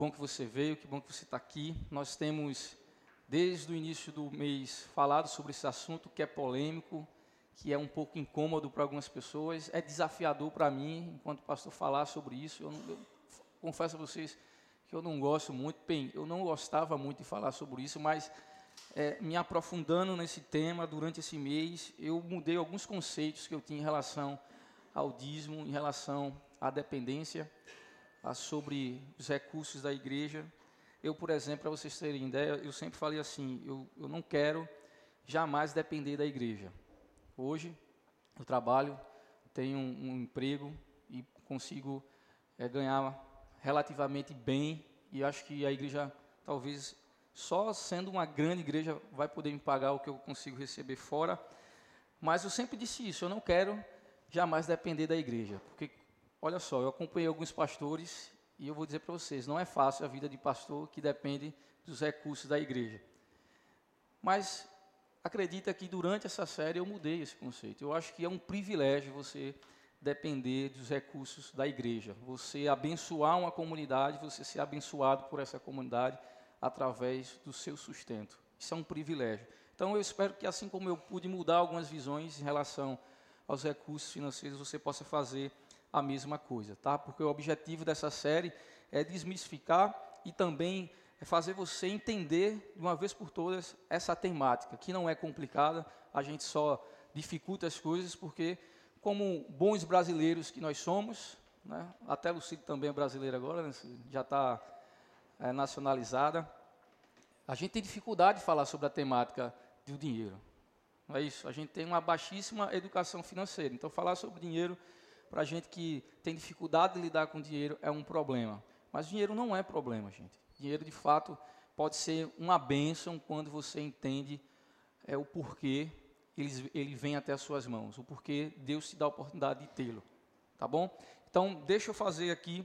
bom que você veio, que bom que você está aqui. Nós temos, desde o início do mês, falado sobre esse assunto que é polêmico, que é um pouco incômodo para algumas pessoas. É desafiador para mim, enquanto pastor, falar sobre isso. Eu confesso a vocês que eu não gosto muito. Bem, eu não gostava muito de falar sobre isso, mas me aprofundando nesse tema durante esse mês, eu mudei alguns conceitos que eu tinha em relação ao dízimo, em relação à dependência, sobre os recursos da igreja. Eu, por exemplo, para vocês terem ideia, eu sempre falei assim, eu não quero jamais depender da igreja. Hoje, eu trabalho, tenho um emprego e consigo ganhar relativamente bem, e acho que a igreja, talvez, só sendo uma grande igreja, vai poder me pagar o que eu consigo receber fora. Mas eu sempre disse isso, eu não quero jamais depender da igreja, porque olha só, eu acompanhei alguns pastores e eu vou dizer para vocês, não é fácil a vida de pastor que depende dos recursos da igreja. Mas acredita que durante essa série eu mudei esse conceito. Eu acho que é um privilégio você depender dos recursos da igreja. Você abençoar uma comunidade, você ser abençoado por essa comunidade através do seu sustento. Isso é um privilégio. Então eu espero que assim como eu pude mudar algumas visões em relação aos recursos financeiros, você possa fazer a mesma coisa, tá? Porque o objetivo dessa série é desmistificar e também fazer você entender de uma vez por todas essa temática, que não é complicada, a gente só dificulta as coisas porque, como bons brasileiros que nós somos, né, até Lucílio também é brasileiro agora, né, já está nacionalizada, a gente tem dificuldade de falar sobre a temática do dinheiro. Não é isso? A gente tem uma baixíssima educação financeira, então falar sobre dinheiro para a gente que tem dificuldade de lidar com dinheiro é um problema. Mas dinheiro não é problema, gente. Dinheiro, de fato, pode ser uma bênção quando você entende o porquê ele vem até as suas mãos, o porquê Deus te dá a oportunidade de tê-lo. Tá bom? Então, deixa eu fazer aqui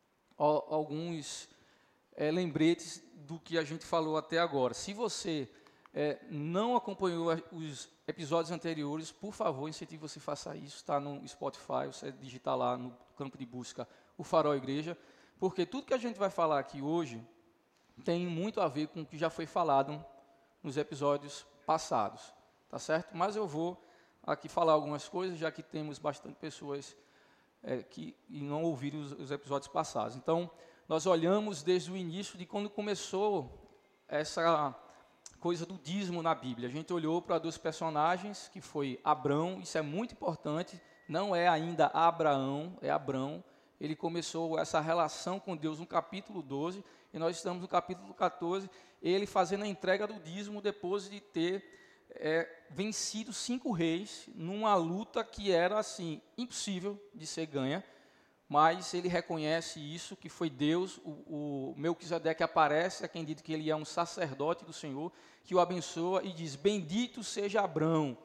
alguns lembretes do que a gente falou até agora. Se você não acompanhou os episódios anteriores, por favor, incentivo você faça isso, está no Spotify, você digitar lá no campo de busca o Farol Igreja, porque tudo que a gente vai falar aqui hoje tem muito a ver com o que já foi falado nos episódios passados, tá certo? Mas eu vou aqui falar algumas coisas, já que temos bastante pessoas que não ouviram os episódios passados. Então, nós olhamos desde o início de quando começou essa coisa do dízimo na Bíblia. A gente olhou para dois personagens, que foi Abrão, isso é muito importante, não é ainda Abraão, é Abrão. Ele começou essa relação com Deus no capítulo 12, e nós estamos no capítulo 14, ele fazendo a entrega do dízimo depois de ter vencido 5 reis, numa luta que era assim, impossível de ser ganha, mas ele reconhece isso, que foi Deus, o Melquisedeque aparece, é quem diz que ele é um sacerdote do Senhor, que o abençoa e diz, bendito seja Abrão,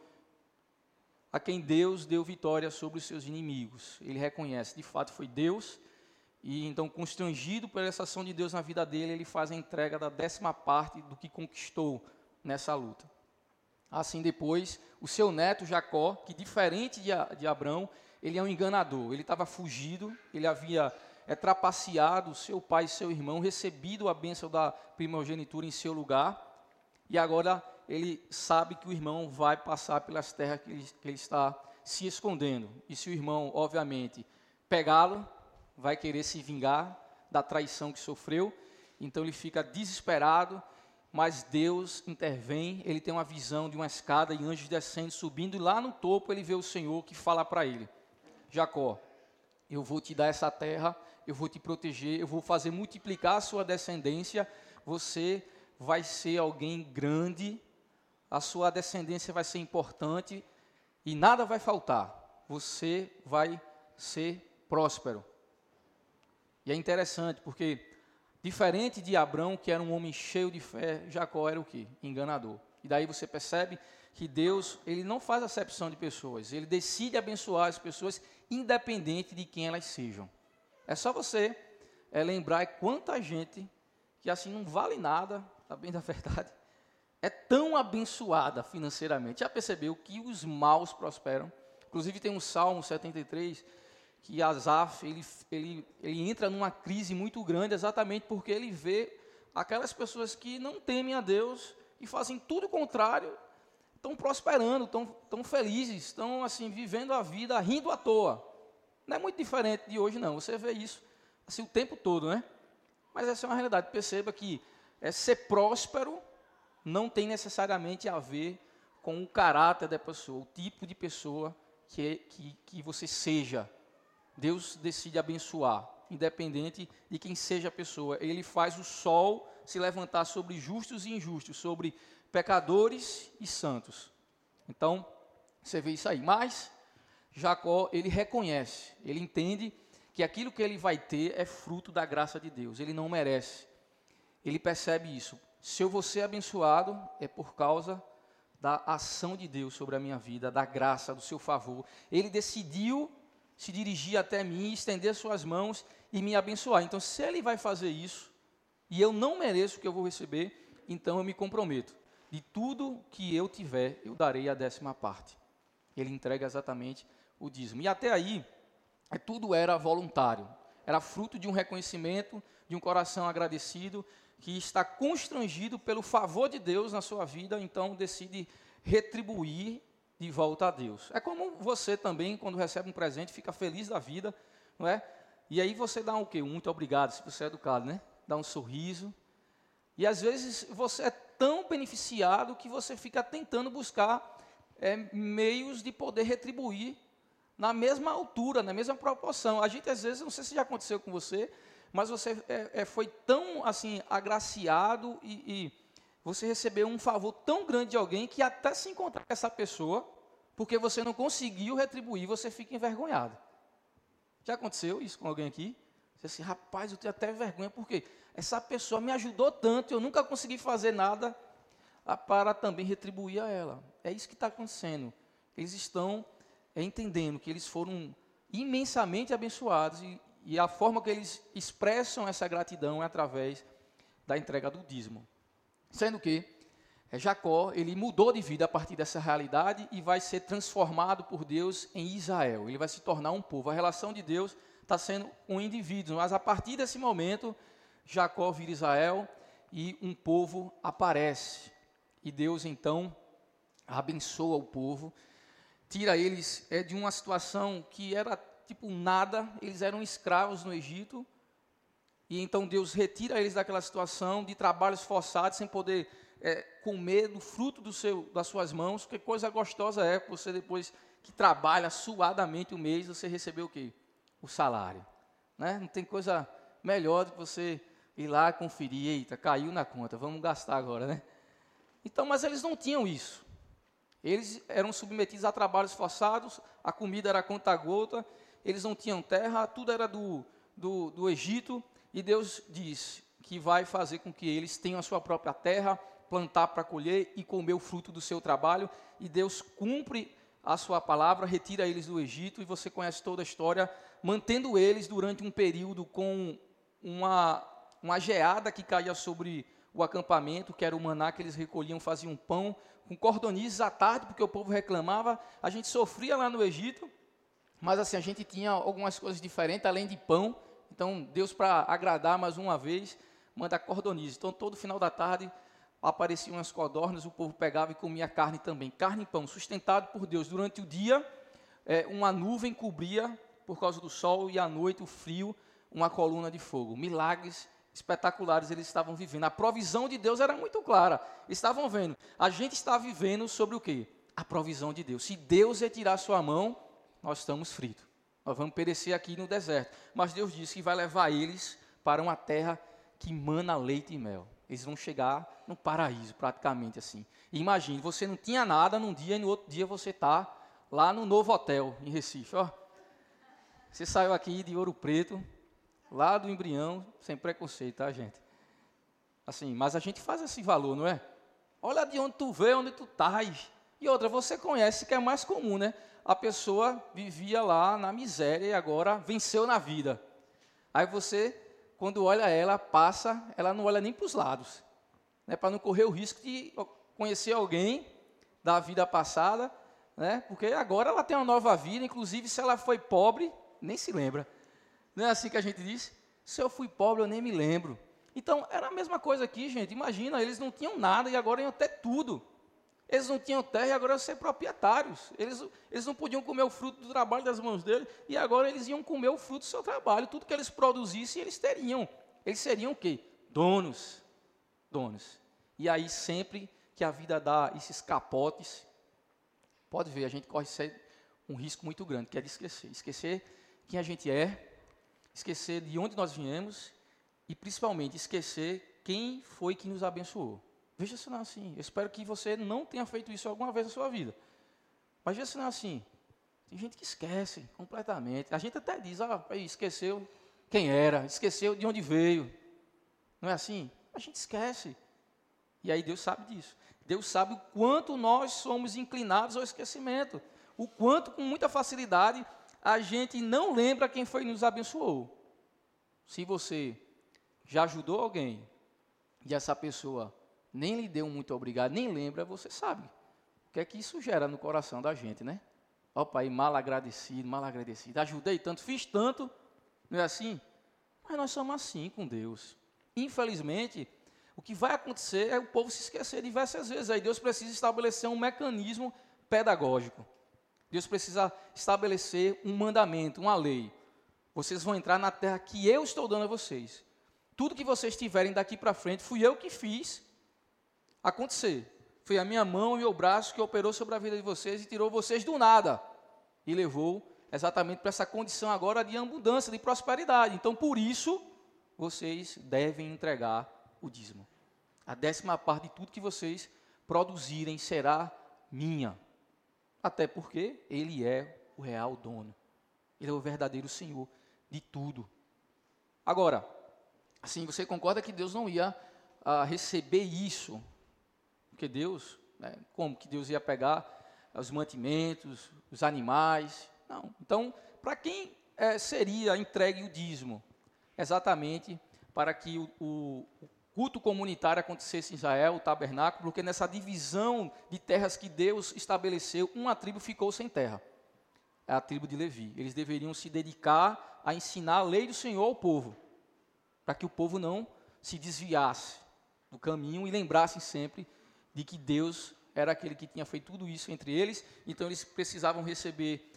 a quem Deus deu vitória sobre os seus inimigos. Ele reconhece, de fato foi Deus, e então constrangido por essa ação de Deus na vida dele, ele faz a entrega da 10ª parte do que conquistou nessa luta. Assim depois, o seu neto Jacó, que diferente de Abrão, ele é um enganador, ele estava fugido, ele havia trapaceado seu pai e seu irmão, recebido a bênção da primogenitura em seu lugar, e agora ele sabe que o irmão vai passar pelas terras que ele está se escondendo. E se o irmão, obviamente, pegá-lo, vai querer se vingar da traição que sofreu, então ele fica desesperado, mas Deus intervém, ele tem uma visão de uma escada e anjos descendo, subindo, e lá no topo ele vê o Senhor que fala para ele, Jacó, eu vou te dar essa terra, eu vou te proteger, eu vou fazer multiplicar a sua descendência, você vai ser alguém grande, a sua descendência vai ser importante e nada vai faltar, você vai ser próspero. E é interessante porque, diferente de Abrão, que era um homem cheio de fé, Jacó era o quê? Enganador. E daí você percebe que Deus, ele não faz acepção de pessoas, ele decide abençoar as pessoas independente de quem elas sejam. É só você lembrar quanta gente que assim não vale nada, tá bem da verdade, é tão abençoada financeiramente. Já percebeu que os maus prosperam? Inclusive tem um Salmo 73 que Asaf, ele entra numa crise muito grande exatamente porque ele vê aquelas pessoas que não temem a Deus e fazem tudo o contrário, estão prosperando, estão felizes, estão assim, vivendo a vida, rindo à toa. Não é muito diferente de hoje, não. Você vê isso assim, o tempo todo, né? Mas essa é uma realidade. Perceba que ser próspero não tem necessariamente a ver com o caráter da pessoa, o tipo de pessoa que você seja. Deus decide abençoar, independente de quem seja a pessoa. Ele faz o sol se levantar sobre justos e injustos, sobre pecadores e santos. Então, você vê isso aí. Mas Jacó, ele reconhece, ele entende que aquilo que ele vai ter é fruto da graça de Deus. Ele não merece. Ele percebe isso. Se eu vou ser abençoado, é por causa da ação de Deus sobre a minha vida, da graça, do seu favor. Ele decidiu se dirigir até mim, estender suas mãos e me abençoar. Então, se ele vai fazer isso, e eu não mereço o que eu vou receber, então eu me comprometo. De tudo que eu tiver, eu darei a 10ª parte. Ele entrega exatamente o dízimo. E até aí, tudo era voluntário. Era fruto de um reconhecimento, de um coração agradecido, que está constrangido pelo favor de Deus na sua vida, então decide retribuir de volta a Deus. É como você também, quando recebe um presente, fica feliz da vida, não é? E aí você dá o quê? Muito obrigado, se você é educado, né? Dá um sorriso. E às vezes você é tão beneficiado que você fica tentando buscar meios de poder retribuir na mesma altura, na mesma proporção. A gente às vezes, não sei se já aconteceu com você, mas você foi tão assim agraciado e você recebeu um favor tão grande de alguém que até se encontrar com essa pessoa, porque você não conseguiu retribuir, você fica envergonhado. Já aconteceu isso com alguém aqui? Você disse, rapaz, eu tenho até vergonha, porque essa pessoa me ajudou tanto, eu nunca consegui fazer nada para também retribuir a ela. É isso que está acontecendo. Eles estão entendendo que eles foram imensamente abençoados e a forma que eles expressam essa gratidão é através da entrega do dízimo. Sendo que Jacó, ele mudou de vida a partir dessa realidade e vai ser transformado por Deus em Israel. Ele vai se tornar um povo. A relação de Deus está sendo um indivíduo, mas a partir desse momento, Jacó vira Israel e um povo aparece. E Deus, então, abençoa o povo, tira eles de uma situação que era tipo nada, eles eram escravos no Egito, e então Deus retira eles daquela situação de trabalhos forçados, sem poder comer do fruto das suas mãos. Que coisa gostosa é você, depois que trabalha suadamente o mês, você receber o quê? O salário. Né? Não tem coisa melhor do que você ir lá conferir, eita, caiu na conta, vamos gastar agora, né? Então, mas eles não tinham isso. Eles eram submetidos a trabalhos forçados, a comida era conta-gota, eles não tinham terra, tudo era do Egito, e Deus diz que vai fazer com que eles tenham a sua própria terra, plantar para colher e comer o fruto do seu trabalho, e Deus cumpre a sua palavra, retira eles do Egito, e você conhece toda a história, mantendo eles durante um período com uma geada que caía sobre o acampamento, que era o maná que eles recolhiam, faziam pão, com cordonizes à tarde, porque o povo reclamava. A gente sofria lá no Egito, mas assim, a gente tinha algumas coisas diferentes, além de pão. Então, Deus, para agradar mais uma vez, manda cordonizes. Então, todo final da tarde, apareciam as codornas, o povo pegava e comia carne também. Carne e pão, sustentado por Deus. Durante o dia, uma nuvem cobria, por causa do sol, e à noite, o frio, uma coluna de fogo. Milagres espetaculares eles estavam vivendo. A provisão de Deus era muito clara. Estavam vendo. A gente está vivendo sobre o quê? A provisão de Deus. Se Deus retirar sua mão, nós estamos fritos. Nós vamos perecer aqui no deserto. Mas Deus disse que vai levar eles para uma terra que mana leite e mel. Eles vão chegar no paraíso, praticamente assim. E imagine, você não tinha nada num dia e no outro dia você está lá no Novo Hotel, em Recife. Ó. Você saiu aqui de Ouro Preto, lá do Embrião, sem preconceito, tá, gente? Assim, mas a gente faz esse valor, não é? Olha de onde tu veio, onde tu estás. E outra, você conhece que é mais comum, né? A pessoa vivia lá na miséria e agora venceu na vida. Aí você, quando olha ela, passa, ela não olha nem para os lados, né? Para não correr o risco de conhecer alguém da vida passada, né? Porque agora ela tem uma nova vida, inclusive se ela foi pobre, nem se lembra. Não é assim que a gente diz? Se eu fui pobre, eu nem me lembro. Então, era a mesma coisa aqui, gente. Imagina, eles não tinham nada e agora iam ter tudo. Eles não tinham terra e agora iam ser proprietários. Eles não podiam comer o fruto do trabalho das mãos deles e agora eles iam comer o fruto do seu trabalho. Tudo que eles produzissem, eles teriam. Eles seriam o quê? Donos. Donos. E aí, sempre que a vida dá esses capotes, pode ver, a gente corre um risco muito grande, que é de esquecer. Esquecer quem a gente é, esquecer de onde nós viemos e, principalmente, esquecer quem foi que nos abençoou. Veja se não é assim. Eu espero que você não tenha feito isso alguma vez na sua vida. Mas veja se não é assim. Tem gente que esquece completamente. A gente até diz, esqueceu quem era, esqueceu de onde veio. Não é assim? A gente esquece. E aí Deus sabe disso. Deus sabe o quanto nós somos inclinados ao esquecimento. O quanto, com muita facilidade, a gente não lembra quem foi que nos abençoou. Se você já ajudou alguém e essa pessoa nem lhe deu um muito obrigado, nem lembra, você sabe o que é que isso gera no coração da gente, né? Ó, pai, mal agradecido, ajudei tanto, fiz tanto, não é assim? Mas nós somos assim com Deus. Infelizmente, o que vai acontecer é o povo se esquecer diversas vezes. Aí Deus precisa estabelecer um mecanismo pedagógico. Deus precisa estabelecer um mandamento, uma lei. Vocês vão entrar na terra que eu estou dando a vocês. Tudo que vocês tiverem daqui para frente, fui eu que fiz acontecer. Foi a minha mão e meu braço que operou sobre a vida de vocês e tirou vocês do nada. E levou exatamente para essa condição agora de abundância, de prosperidade. Então, por isso, vocês devem entregar o dízimo. A 10ª parte de tudo que vocês produzirem será minha. Até porque Ele é o real dono. Ele é o verdadeiro Senhor de tudo. Agora, assim, você concorda que Deus não ia receber isso? Porque Deus, né, como que Deus ia pegar os mantimentos, os animais? Não. Então, para quem seria entregue o dízimo? Exatamente para que o culto comunitário acontecesse em Israel, o tabernáculo, porque nessa divisão de terras que Deus estabeleceu, uma tribo ficou sem terra. É a tribo de Levi. Eles deveriam se dedicar a ensinar a lei do Senhor ao povo, para que o povo não se desviasse do caminho e lembrassem sempre de que Deus era aquele que tinha feito tudo isso entre eles. Então eles precisavam receber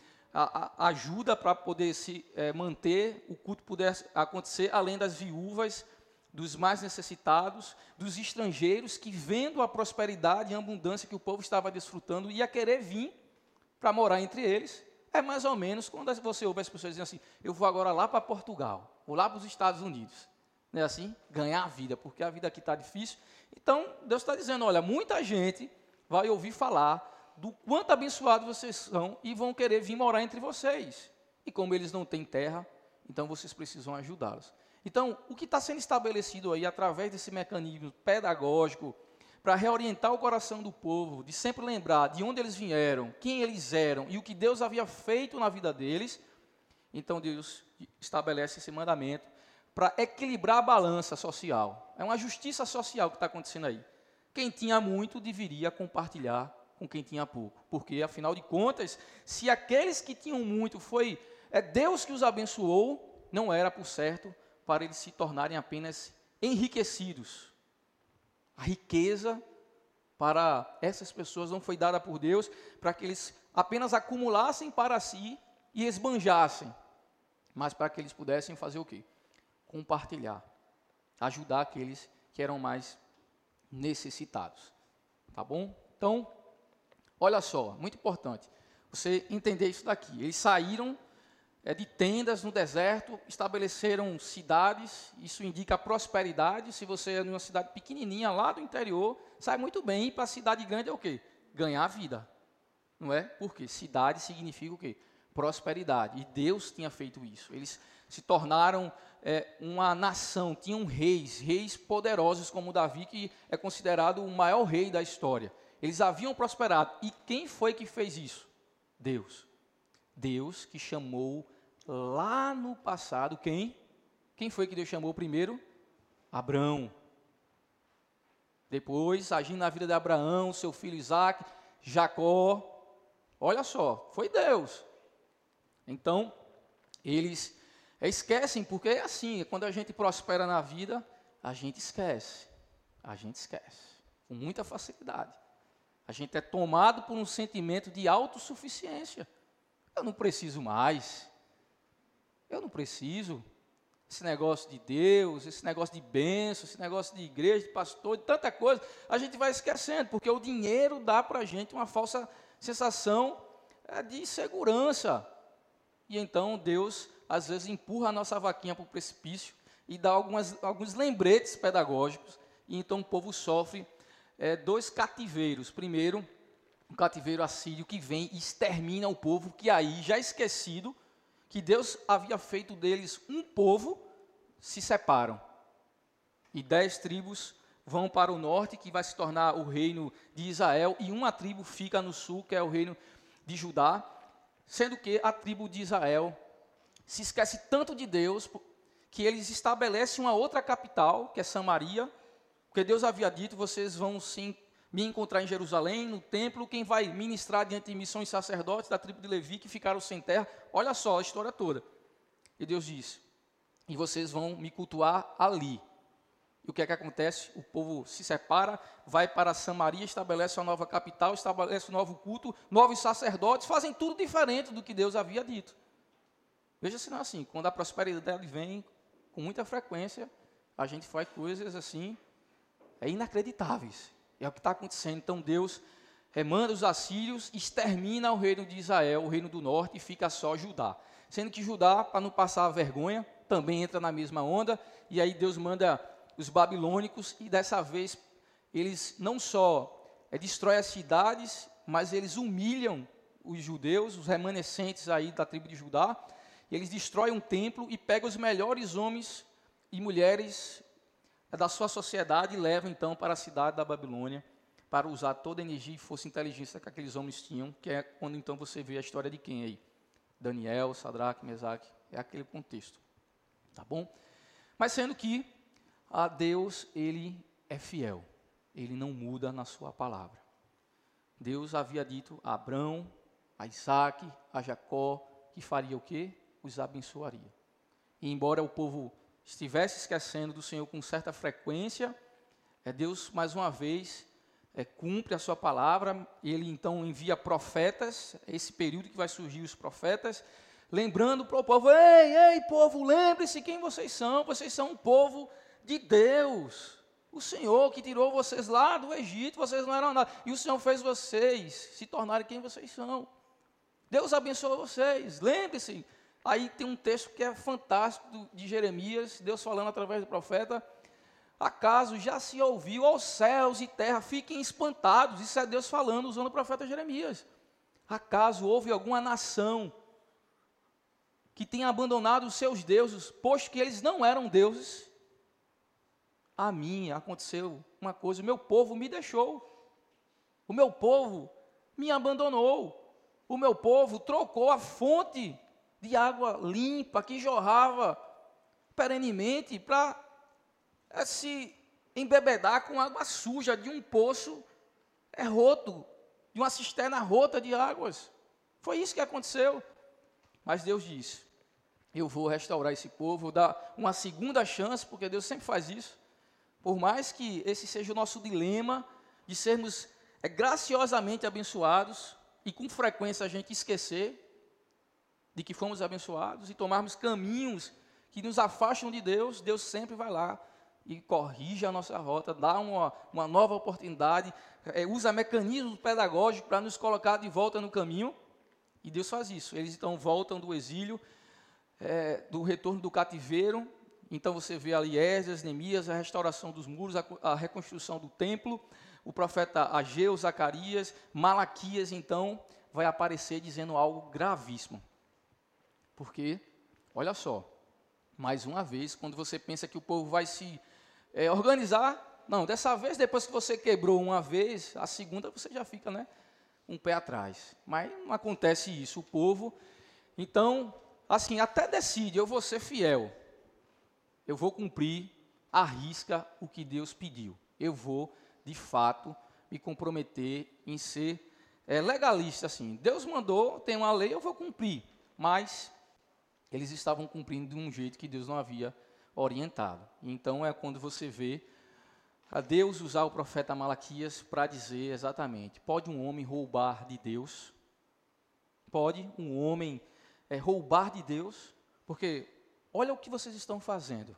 a ajuda para poder se manter, o culto pudesse acontecer, além das viúvas, dos mais necessitados, dos estrangeiros que, vendo a prosperidade e a abundância que o povo estava desfrutando, ia querer vir para morar entre eles. É mais ou menos quando você ouve as pessoas dizendo assim, eu vou agora lá para Portugal, vou lá para os Estados Unidos, não é assim? Ganhar a vida, porque a vida aqui está difícil. Então, Deus está dizendo, olha, muita gente vai ouvir falar do quanto abençoados vocês são e vão querer vir morar entre vocês. E como eles não têm terra, então vocês precisam ajudá-los. Então, o que está sendo estabelecido aí, através desse mecanismo pedagógico, para reorientar o coração do povo, de sempre lembrar de onde eles vieram, quem eles eram e o que Deus havia feito na vida deles, então Deus estabelece esse mandamento para equilibrar a balança social. É uma justiça social que está acontecendo aí. Quem tinha muito deveria compartilhar com quem tinha pouco, porque, afinal de contas, se aqueles que tinham muito foi Deus que os abençoou, não era, por certo, para eles se tornarem apenas enriquecidos. A riqueza para essas pessoas não foi dada por Deus para que eles apenas acumulassem para si e esbanjassem, mas para que eles pudessem fazer o quê? Compartilhar, ajudar aqueles que eram mais necessitados. Tá bom? Então, olha só, muito importante você entender isso daqui. Eles saíram de tendas no deserto, estabeleceram cidades, isso indica prosperidade. Se você é numa cidade pequenininha lá do interior, sai muito bem. Ir para a cidade grande é o quê? Ganhar a vida, não é? Porque cidade significa o quê? Prosperidade. E Deus tinha feito isso. Eles se tornaram uma nação, tinham reis poderosos como Davi, que é considerado o maior rei da história. Eles haviam prosperado. E quem foi que fez isso? Deus. Deus que chamou lá no passado, quem? Quem foi que Deus chamou primeiro? Abrão. Depois, agindo na vida de Abraão, seu filho Isaac, Jacó. Olha só, foi Deus. Então, eles esquecem, porque é assim, quando a gente prospera na vida, a gente esquece, com muita facilidade. A gente é tomado por um sentimento de autossuficiência. Eu não preciso mais, esse negócio de Deus, esse negócio de bênção, esse negócio de igreja, de pastor, de tanta coisa, a gente vai esquecendo, porque o dinheiro dá para a gente uma falsa sensação de segurança. E então Deus, às vezes, empurra a nossa vaquinha para o precipício e dá alguns lembretes pedagógicos, e então o povo sofre dois cativeiros. Primeiro, um cativeiro assírio que vem e extermina o povo, que aí, já esquecido, que Deus havia feito deles um povo, se separam. E 10 tribos vão para o norte, que vai se tornar o reino de Israel, e uma tribo fica no sul, que é o reino de Judá, sendo que a tribo de Israel se esquece tanto de Deus, que eles estabelecem uma outra capital, que é Samaria, porque Deus havia dito, vocês vão sim me encontrar em Jerusalém, no templo, quem vai ministrar diante de mim são os sacerdotes da tribo de Levi, que ficaram sem terra. Olha só a história toda. E Deus disse, e vocês vão me cultuar ali. E o que é que acontece? O povo se separa, vai para Samaria, estabelece uma nova capital, estabelece um novo culto, novos sacerdotes, fazem tudo diferente do que Deus havia dito. Veja se não é assim, quando a prosperidade vem com muita frequência, a gente faz coisas assim, inacreditáveis. É o que está acontecendo. Então Deus manda os assírios, extermina o reino de Israel, o reino do norte, e fica só Judá. Sendo que Judá, para não passar vergonha, também entra na mesma onda, e aí Deus manda os babilônicos, e dessa vez eles não só destroem as cidades, mas eles humilham os judeus, os remanescentes aí da tribo de Judá, e eles destroem um templo e pegam os melhores homens e mulheres da sua sociedade e levam então para a cidade da Babilônia, para usar toda a energia e força e inteligência que aqueles homens tinham, que é quando então você vê a história de quem aí? Daniel, Sadraque, Mesaque, é aquele contexto, tá bom? Mas sendo que a Deus, ele é fiel, ele não muda na sua palavra. Deus havia dito a Abrão, a Isaac, a Jacó, que faria o quê? Os abençoaria. E embora o povo estivesse esquecendo do Senhor com certa frequência, Deus, mais uma vez, cumpre a sua palavra. Ele, então, envia profetas, esse período que vai surgir os profetas, lembrando para o povo, ei, povo, lembre-se quem vocês são um povo de Deus, o Senhor que tirou vocês lá do Egito, vocês não eram nada, e o Senhor fez vocês se tornarem quem vocês são. Deus abençoou vocês, lembre-se. Aí tem um texto que é fantástico de Jeremias, Deus falando através do profeta, acaso já se ouviu aos céus e terra, fiquem espantados, isso é Deus falando, usando o profeta Jeremias. Acaso houve alguma nação que tenha abandonado os seus deuses, posto que eles não eram deuses? A mim aconteceu uma coisa, o meu povo me deixou, o meu povo me abandonou, o meu povo trocou a fonte de água limpa, que jorrava perenemente, para se embebedar com água suja de um poço roto, de uma cisterna rota de águas. Foi isso que aconteceu. Mas Deus disse, eu vou restaurar esse povo, vou dar uma segunda chance, porque Deus sempre faz isso. Por mais que esse seja o nosso dilema, de sermos graciosamente abençoados, e com frequência a gente esquecer de que fomos abençoados e tomarmos caminhos que nos afastam de Deus, Deus sempre vai lá e corrige a nossa rota, dá uma nova oportunidade, usa mecanismos pedagógicos para nos colocar de volta no caminho, e Deus faz isso. Eles então voltam do exílio, do retorno do cativeiro. Então você vê ali Esdras, Neemias, a restauração dos muros, a reconstrução do templo, o profeta Ageu, Zacarias, Malaquias, então, vai aparecer dizendo algo gravíssimo. Porque, olha só, mais uma vez, quando você pensa que o povo vai se organizar, não, dessa vez, depois que você quebrou uma vez, a segunda você já fica, um pé atrás. Mas não acontece isso, o povo, então, assim, até decide, eu vou ser fiel, eu vou cumprir à risca o que Deus pediu, eu vou, de fato, me comprometer em ser legalista, assim, Deus mandou, tem uma lei, eu vou cumprir, mas eles estavam cumprindo de um jeito que Deus não havia orientado. Então é quando você vê a Deus usar o profeta Malaquias para dizer exatamente: pode um homem roubar de Deus? Pode um homem roubar de Deus? Porque olha o que vocês estão fazendo.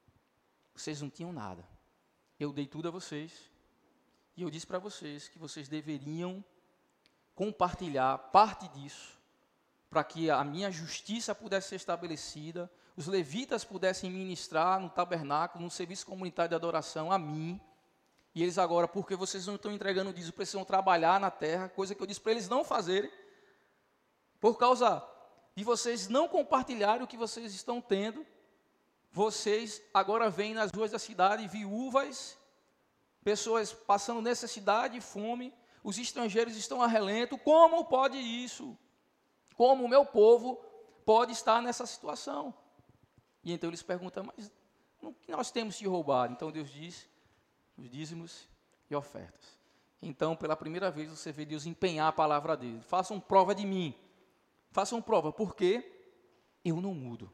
Vocês não tinham nada. Eu dei tudo a vocês. E eu disse para vocês que vocês deveriam compartilhar parte disso, para que a minha justiça pudesse ser estabelecida, os levitas pudessem ministrar no tabernáculo, no serviço comunitário de adoração a mim. E eles agora, porque vocês não estão entregando dízimo, precisam trabalhar na terra, coisa que eu disse para eles não fazerem, por causa de vocês não compartilharem o que vocês estão tendo. Vocês agora veem nas ruas da cidade viúvas, pessoas passando necessidade e fome, os estrangeiros estão a relento. Como pode isso? Como o meu povo pode estar nessa situação? E então eles perguntam: mas o que nós temos de roubar? Então Deus diz: os dízimos e ofertas. Então, pela primeira vez, você vê Deus empenhar a palavra dele. Façam prova de mim. Façam prova, porque eu não mudo.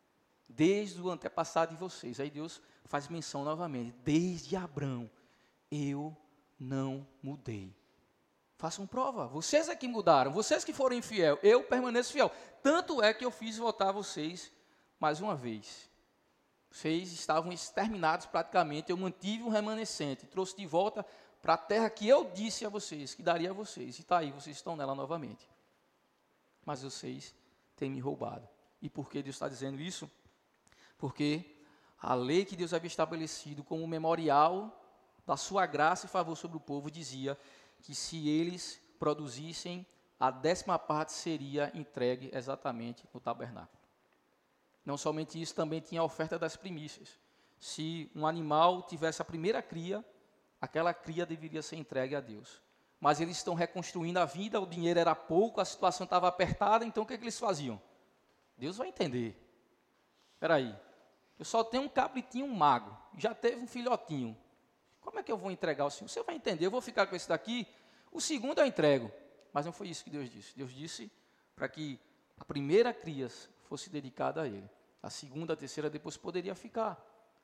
Desde o antepassado de vocês. Aí Deus faz menção novamente: desde Abrão, eu não mudei. Façam prova. Vocês é que mudaram. Vocês que foram infiel. Eu permaneço fiel. Tanto é que eu fiz voltar vocês mais uma vez. Vocês estavam exterminados praticamente. Eu mantive um remanescente. Trouxe de volta para a terra que eu disse a vocês, que daria a vocês. E está aí, vocês estão nela novamente. Mas vocês têm me roubado. E por que Deus está dizendo isso? Porque a lei que Deus havia estabelecido como memorial da sua graça e favor sobre o povo dizia que se eles produzissem, a 10ª parte seria entregue exatamente no tabernáculo. Não somente isso, também tinha a oferta das primícias. Se um animal tivesse a primeira cria, aquela cria deveria ser entregue a Deus. Mas eles estão reconstruindo a vida, o dinheiro era pouco, a situação estava apertada, então o que eles faziam? Deus vai entender. Espera aí, eu só tenho um cabritinho mago, já teve um filhotinho. Como é que eu vou entregar o Senhor? Você vai entender, eu vou ficar com esse daqui, o segundo eu entrego. Mas não foi isso que Deus disse. Deus disse para que a primeira cria fosse dedicada a Ele. A segunda, a terceira, depois poderia ficar.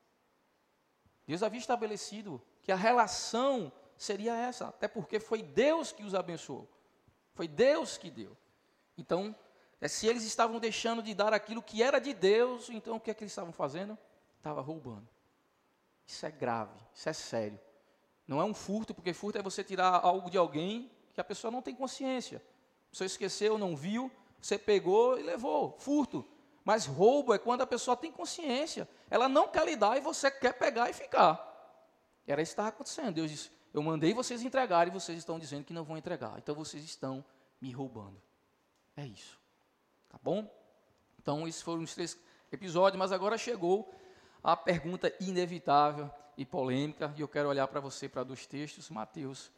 Deus havia estabelecido que a relação seria essa, até porque foi Deus que os abençoou. Foi Deus que deu. Então, se eles estavam deixando de dar aquilo que era de Deus, então o que é que eles estavam fazendo? Estavam roubando. Isso é grave, isso é sério. Não é um furto, porque furto é você tirar algo de alguém que a pessoa não tem consciência. A pessoa esqueceu, não viu, você pegou e levou. Furto. Mas roubo é quando a pessoa tem consciência. Ela não quer lhe dar e você quer pegar e ficar. Era isso que estava acontecendo. Deus disse: eu mandei vocês entregarem e vocês estão dizendo que não vão entregar. Então vocês estão me roubando. É isso. Tá bom? Então esses foram os 3 episódios, mas agora chegou a pergunta inevitável e polêmica, e eu quero olhar para você, para 2 textos, Mateus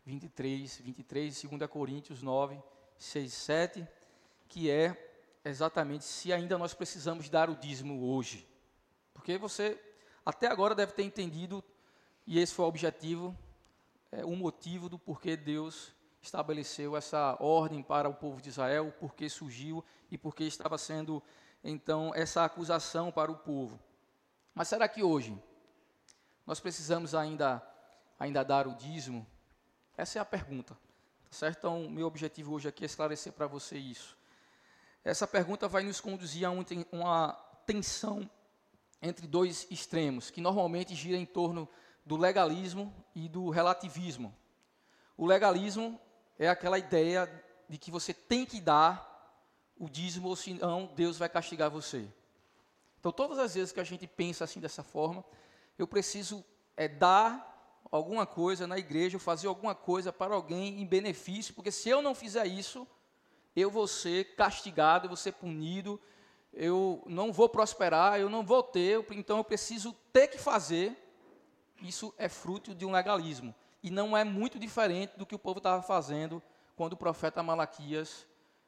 23, e 2 Coríntios 9, 6, 7, que é exatamente se ainda nós precisamos dar o dízimo hoje. Porque você até agora deve ter entendido, e esse foi o objetivo, o motivo do porquê Deus estabeleceu essa ordem para o povo de Israel, o porquê surgiu e porquê estava sendo, então, essa acusação para o povo. Mas será que hoje nós precisamos ainda dar o dízimo? Essa é a pergunta, tá certo? Então, meu objetivo hoje aqui é esclarecer para você isso. Essa pergunta vai nos conduzir a uma tensão entre 2 extremos, que normalmente gira em torno do legalismo e do relativismo. O legalismo é aquela ideia de que você tem que dar o dízimo, ou senão Deus vai castigar você. Então, todas as vezes que a gente pensa assim dessa forma, eu preciso dar alguma coisa na igreja, fazer alguma coisa para alguém em benefício, porque se eu não fizer isso, eu vou ser castigado, eu vou ser punido, eu não vou prosperar, eu não vou ter, então eu preciso ter que fazer. Isso é fruto de um legalismo. E não é muito diferente do que o povo estava fazendo quando o profeta Malaquias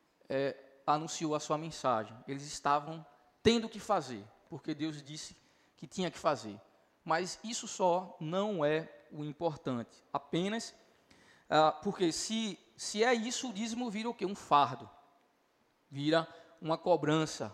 anunciou a sua mensagem. Eles estavam tendo que fazer, porque Deus disse que tinha que fazer. Mas isso só não é o importante. Apenas porque se é isso, o dízimo vira o quê? Um fardo. Vira uma cobrança.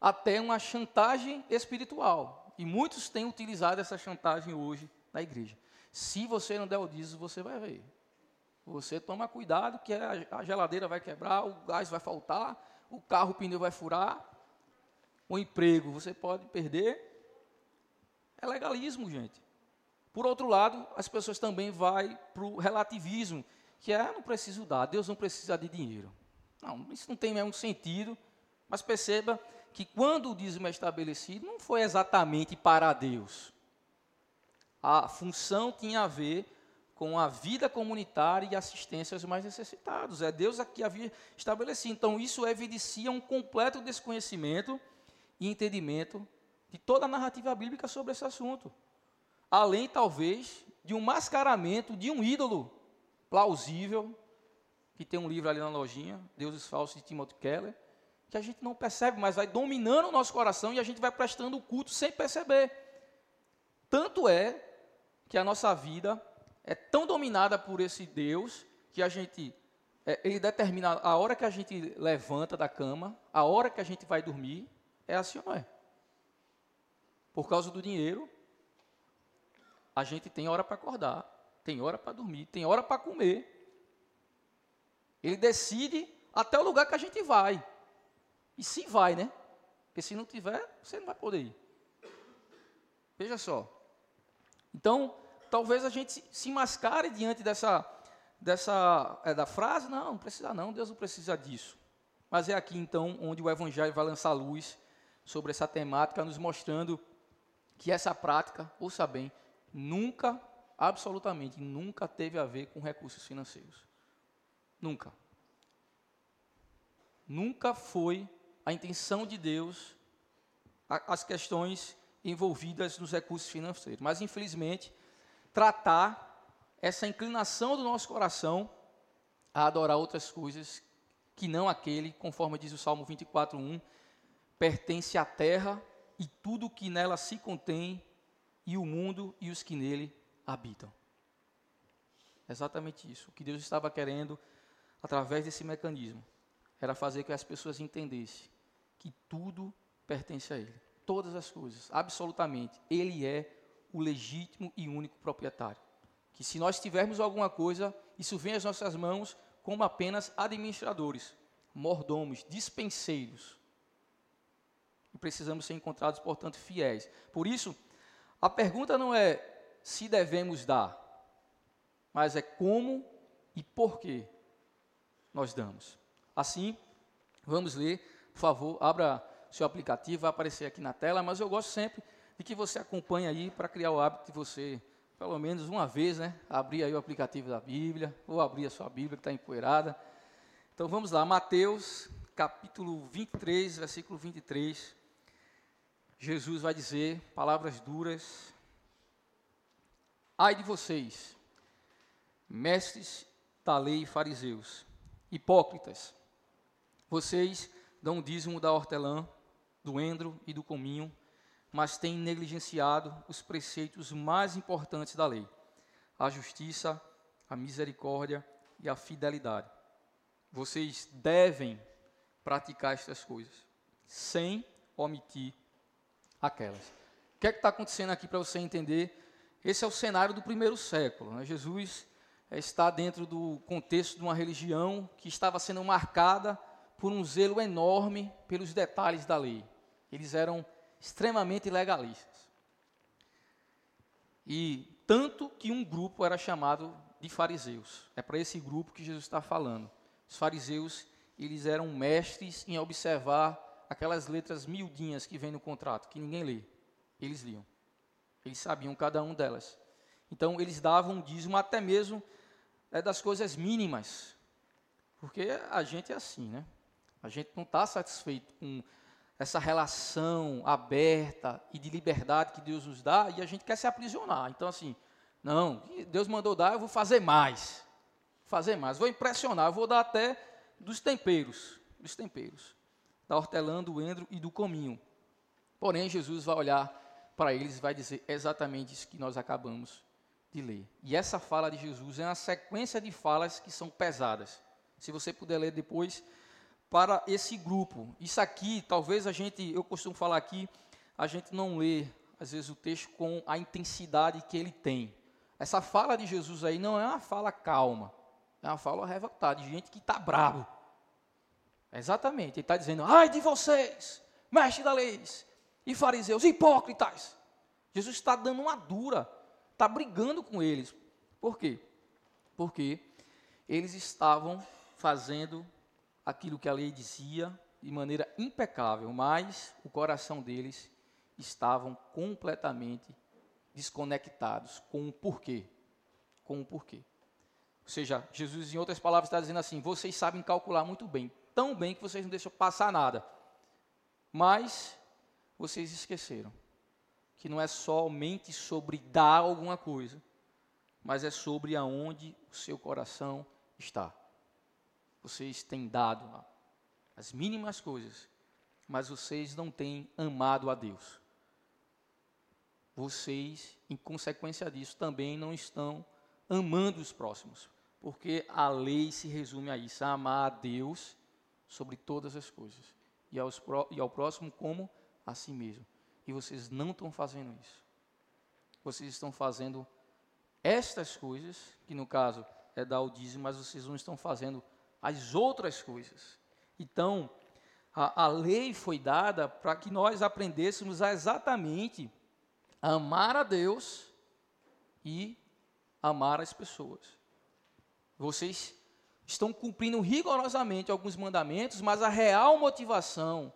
até uma chantagem espiritual. E muitos têm utilizado essa chantagem hoje na igreja. Se você não der o dízimo, você vai ver. Você toma cuidado que a geladeira vai quebrar, o gás vai faltar, o carro, o pneu vai furar, o emprego você pode perder. É legalismo, gente. Por outro lado, as pessoas também vão para o relativismo, que é, não preciso dar, Deus não precisa de dinheiro. Não, isso não tem nenhum sentido, mas perceba que quando o dízimo é estabelecido, não foi exatamente para Deus. A função tinha a ver com a vida comunitária e assistência aos mais necessitados. É Deus que havia estabelecido. Então, isso evidencia um completo desconhecimento e entendimento de toda a narrativa bíblica sobre esse assunto. Além, talvez, de um mascaramento de um ídolo plausível, que tem um livro ali na lojinha, Deuses Falsos, de Timothy Keller, que a gente não percebe, mas vai dominando o nosso coração e a gente vai prestando o culto sem perceber. Tanto é que a nossa vida é tão dominada por esse Deus que a gente, ele determina a hora que a gente levanta da cama, a hora que a gente vai dormir, é assim ou não é? Por causa do dinheiro, a gente tem hora para acordar, tem hora para dormir, tem hora para comer. Ele decide até o lugar que a gente vai. E se vai, né? Porque se não tiver, você não vai poder ir. Veja só. Então, talvez a gente se mascare diante da frase, não precisa não, Deus não precisa disso. Mas é aqui então onde o Evangelho vai lançar luz sobre essa temática, nos mostrando que essa prática, ouça bem, nunca, absolutamente, nunca teve a ver com recursos financeiros. Nunca. Nunca foi a intenção de Deus as questões envolvidas nos recursos financeiros. Mas, infelizmente, tratar essa inclinação do nosso coração a adorar outras coisas que não aquele, conforme diz o Salmo 24:1, pertence à terra e tudo o que nela se contém, e o mundo e os que nele habitam. Exatamente isso. O que Deus estava querendo, através desse mecanismo, era fazer com que as pessoas entendessem que tudo pertence a Ele. Todas as coisas, absolutamente. Ele é o legítimo e único proprietário. Que se nós tivermos alguma coisa, isso vem às nossas mãos como apenas administradores, mordomos, dispenseiros. E precisamos ser encontrados, portanto, fiéis. Por isso, a pergunta não é se devemos dar, mas é como e por que nós damos. Assim, vamos ler, por favor, abra seu aplicativo, vai aparecer aqui na tela, mas eu gosto sempre de que você acompanhe aí para criar o hábito de você, pelo menos uma vez, né, abrir aí o aplicativo da Bíblia, ou abrir a sua Bíblia que está empoeirada. Então vamos lá, Mateus, capítulo 23, versículo 23. Jesus vai dizer palavras duras: ai de vocês, mestres da lei e fariseus, hipócritas, vocês dão o dízimo da hortelã, do endro e do cominho, mas têm negligenciado os preceitos mais importantes da lei: a justiça, a misericórdia e a fidelidade. Vocês devem praticar estas coisas, sem omitir aquelas. O que é que está acontecendo aqui para você entender? Esse é o cenário do primeiro século, né? Jesus está dentro do contexto de uma religião que estava sendo marcada por um zelo enorme pelos detalhes da lei. Eles eram extremamente legalistas. E tanto que um grupo era chamado de fariseus. É para esse grupo que Jesus está falando. Os fariseus, eles eram mestres em observar aquelas letras miudinhas que vem no contrato, que ninguém lê. Eles liam. Eles sabiam cada um delas. Então, eles davam dízimo até mesmo das coisas mínimas. Porque a gente é assim, né? A gente não está satisfeito com essa relação aberta e de liberdade que Deus nos dá, e a gente quer se aprisionar. Então, assim, não, Deus mandou dar, eu vou fazer mais. Vou impressionar, vou dar até dos temperos, da hortelã, do endro e do cominho. Porém, Jesus vai olhar para eles e vai dizer exatamente isso que nós acabamos de ler. E essa fala de Jesus é uma sequência de falas que são pesadas. Se você puder ler depois, para esse grupo. Isso aqui, talvez eu costumo falar aqui, a gente não lê, às vezes, o texto com a intensidade que ele tem. Essa fala de Jesus aí não é uma fala calma, é uma fala revoltada, de gente que está bravo. Exatamente, ele está dizendo, ai de vocês, mestres da lei e fariseus, hipócritas. Jesus está dando uma dura, está brigando com eles. Por quê? Porque eles estavam fazendo aquilo que a lei dizia de maneira impecável, mas o coração deles estavam completamente desconectados com o porquê. Com o porquê. Ou seja, Jesus, em outras palavras, está dizendo assim, vocês sabem calcular muito bem, tão bem que vocês não deixam passar nada. Mas vocês esqueceram que não é somente sobre dar alguma coisa, mas é sobre aonde o seu coração está. Vocês têm dado as mínimas coisas, mas vocês não têm amado a Deus. Vocês, em consequência disso, também não estão amando os próximos, porque a lei se resume a isso, a amar a Deus sobre todas as coisas, e ao próximo como a si mesmo. E vocês não estão fazendo isso. Vocês estão fazendo estas coisas, que no caso é dar o dízimo, mas vocês não estão fazendo as outras coisas. Então, a lei foi dada para que nós aprendêssemos a exatamente amar a Deus e amar as pessoas. Vocês estão cumprindo rigorosamente alguns mandamentos, mas a real motivação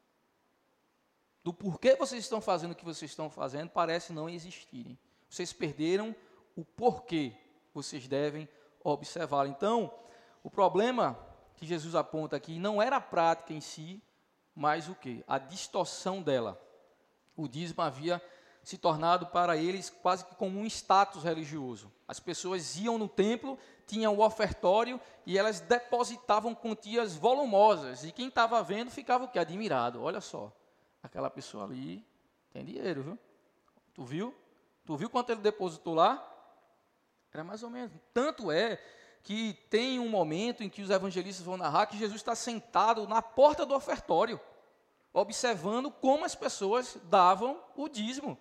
do porquê vocês estão fazendo o que vocês estão fazendo parece não existirem. Vocês perderam o porquê, vocês devem observar. Então, o problema que Jesus aponta aqui não era a prática em si, mas o quê? A distorção dela. O dízimo havia se tornado para eles quase que como um status religioso. As pessoas iam no templo, tinham o ofertório e elas depositavam quantias volumosas. E quem estava vendo ficava o quê? Admirado. Olha só, aquela pessoa ali tem dinheiro, viu? Tu viu? Tu viu quanto ele depositou lá? Era mais ou menos. Tanto é que tem um momento em que os evangelistas vão narrar que Jesus está sentado na porta do ofertório, observando como as pessoas davam o dízimo.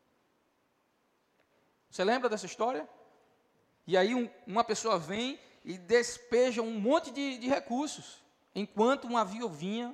Você lembra dessa história? E aí uma pessoa vem e despeja um monte de recursos, enquanto uma viuvinha,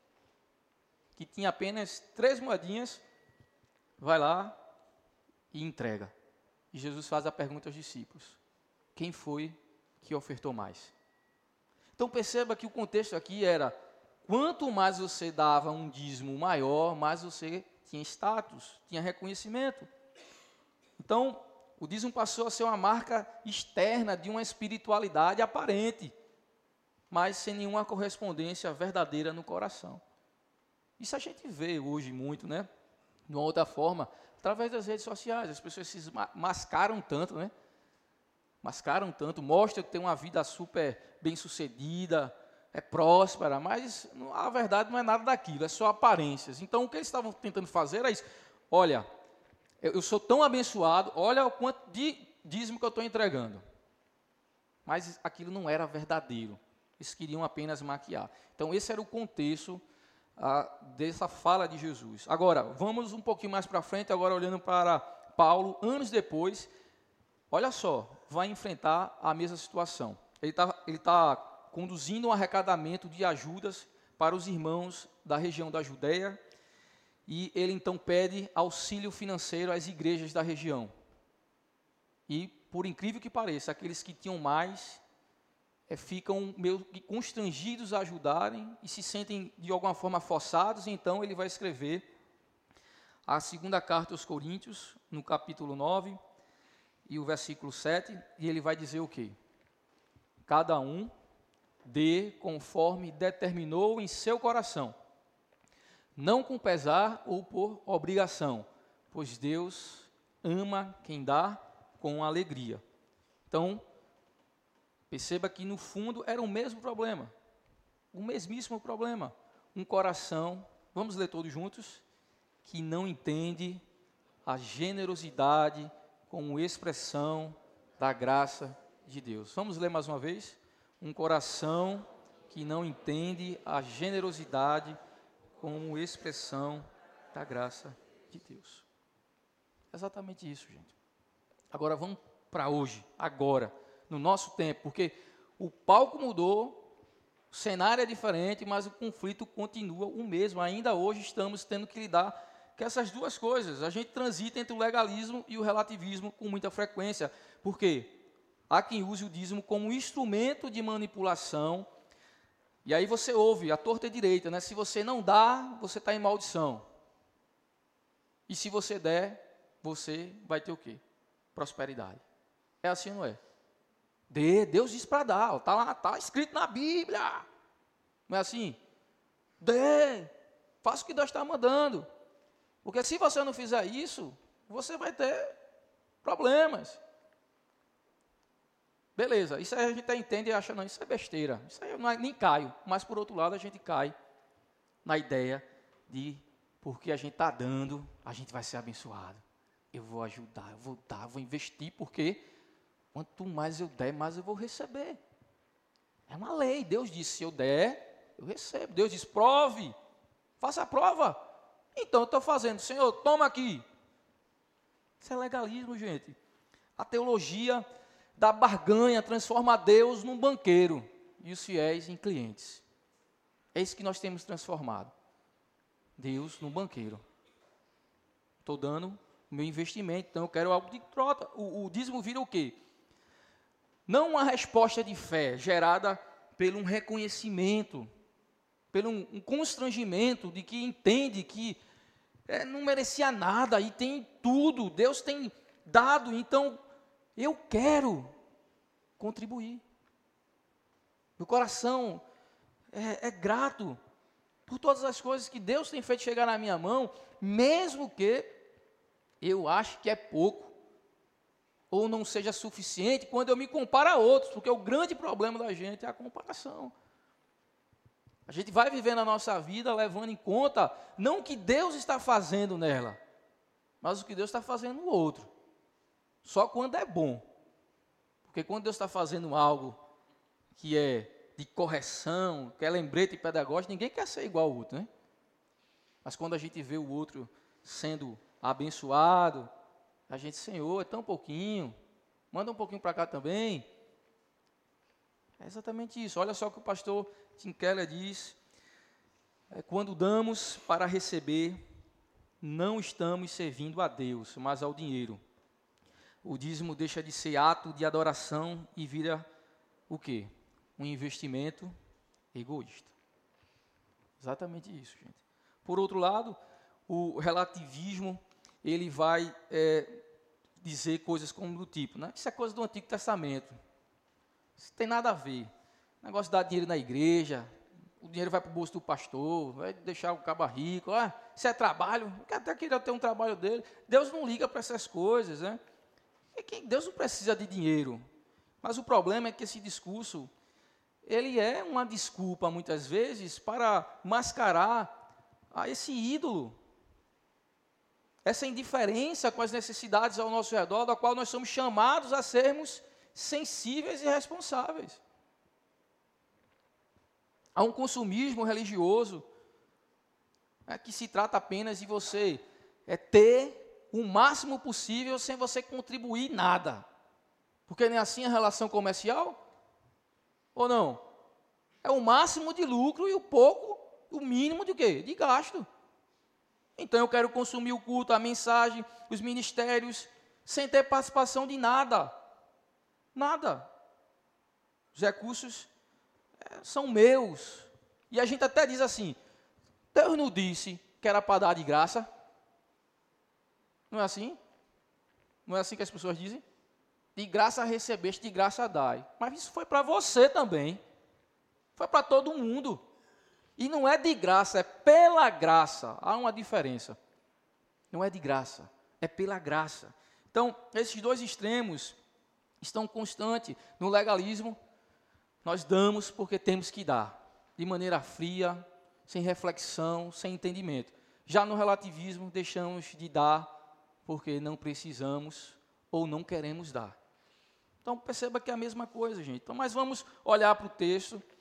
que tinha apenas 3 moedinhas, vai lá e entrega. E Jesus faz a pergunta aos discípulos: quem foi que ofertou mais? Então perceba que o contexto aqui era, quanto mais você dava um dízimo maior, mais você tinha status, tinha reconhecimento. Então, o dízimo passou a ser uma marca externa de uma espiritualidade aparente, mas sem nenhuma correspondência verdadeira no coração. Isso a gente vê hoje muito, né? De uma outra forma, através das redes sociais, as pessoas se mascaram tanto, né? Mascaram tanto, mostram que tem uma vida super bem-sucedida, é próspera, mas a verdade não é nada daquilo, é só aparências. Então, o que eles estavam tentando fazer era isso: olha, eu sou tão abençoado, olha o quanto de dízimo que eu estou entregando. Mas aquilo não era verdadeiro, eles queriam apenas maquiar. Então, esse era o contexto dessa fala de Jesus. Agora, vamos um pouquinho mais para frente, agora olhando para Paulo, anos depois, olha só, vai enfrentar a mesma situação. Ele tá conduzindo um arrecadamento de ajudas para os irmãos da região da Judéia, e ele então pede auxílio financeiro às igrejas da região. E, por incrível que pareça, aqueles que tinham mais ficam meio que constrangidos a ajudarem e se sentem de alguma forma forçados. Então ele vai escrever a segunda carta aos Coríntios, no capítulo 9 e o versículo 7, e ele vai dizer o quê? Cada um dê conforme determinou em seu coração, não com pesar ou por obrigação, pois Deus ama quem dá com alegria. Então, perceba que no fundo era o mesmo problema, o mesmíssimo problema. Um coração, vamos ler todos juntos, que não entende a generosidade como expressão da graça de Deus. Vamos ler mais uma vez? Um coração que não entende a generosidade como expressão da graça de Deus. Exatamente isso, gente. Agora vamos para hoje, agora, no nosso tempo, porque o palco mudou, o cenário é diferente, mas o conflito continua o mesmo. Ainda hoje estamos tendo que lidar com essas duas coisas. A gente transita entre o legalismo e o relativismo com muita frequência. Por quê? Há quem use o dízimo como instrumento de manipulação. E aí você ouve a torta e direita, né? Se você não dá, você está em maldição. E se você der, você vai ter o quê? Prosperidade. É assim, não é? Deus diz para dar, está lá, está escrito na Bíblia. Não é assim? Faça o que Deus está mandando. Porque se você não fizer isso, você vai ter problemas. Beleza, isso aí a gente até entende e acha, não, isso é besteira. Isso aí eu nem caio. Mas por outro lado, a gente cai na ideia de, porque a gente está dando, a gente vai ser abençoado. Eu vou ajudar, eu vou dar, eu vou investir, porque quanto mais eu der, mais eu vou receber. É uma lei. Deus disse, se eu der, eu recebo. Deus diz, prove, faça a prova. Então eu estou fazendo, Senhor, toma aqui. Isso é legalismo, gente. A teologia da barganha transforma Deus num banqueiro e os fiéis em clientes. É isso que nós temos transformado. Deus num banqueiro. Estou dando o meu investimento, então eu quero algo de troca. O dízimo vira o quê? Não uma resposta de fé gerada pelo um reconhecimento, pelo um constrangimento de que entende que não merecia nada e tem tudo, Deus tem dado, então eu quero contribuir. Meu coração é grato por todas as coisas que Deus tem feito chegar na minha mão, mesmo que eu ache que é pouco, ou não seja suficiente, quando eu me comparo a outros, porque o grande problema da gente é a comparação. A gente vai vivendo a nossa vida levando em conta, não o que Deus está fazendo nela, mas o que Deus está fazendo no outro. Só quando é bom. Porque quando Deus está fazendo algo que é de correção, que é lembrete pedagógico, ninguém quer ser igual ao outro, né? Mas quando a gente vê o outro sendo abençoado, a gente, Senhor, é tão pouquinho, manda um pouquinho para cá também. É exatamente isso. Olha só o que o pastor Tim Keller diz. Quando damos para receber, não estamos servindo a Deus, mas ao dinheiro. O dízimo deixa de ser ato de adoração e vira o quê? Um investimento egoísta. Exatamente isso, gente. Por outro lado, o relativismo, ele vai dizer coisas como do tipo, né? Isso é coisa do Antigo Testamento. Isso tem nada a ver. O negócio de dar dinheiro na igreja, o dinheiro vai para o bolso do pastor, vai deixar o caba rico. Isso é trabalho, até queria ter um trabalho dele. Deus não liga para essas coisas, né? Deus não precisa de dinheiro. Mas o problema é que esse discurso, ele é uma desculpa, muitas vezes, para mascarar a esse ídolo. Essa indiferença com as necessidades ao nosso redor, da qual nós somos chamados a sermos sensíveis e responsáveis. Há um consumismo religioso que se trata apenas de você ter o máximo possível sem você contribuir nada. Porque nem assim a relação comercial? Ou não? É o máximo de lucro e o mínimo de quê? De gasto. Então eu quero consumir o culto, a mensagem, os ministérios, sem ter participação de nada. Nada. Os recursos são meus. E a gente até diz assim, Deus não disse que era para dar de graça? Não é assim? Não é assim que as pessoas dizem? De graça recebeste, de graça dai. Mas isso foi para você também. Foi para todo mundo. E não é de graça, é pela graça. Há uma diferença. Não é de graça, é pela graça. Então, esses dois extremos estão constantes. No legalismo, nós damos porque temos que dar. De maneira fria, sem reflexão, sem entendimento. Já no relativismo, deixamos de dar porque não precisamos ou não queremos dar. Então, perceba que é a mesma coisa, gente. Então, mas vamos olhar para o texto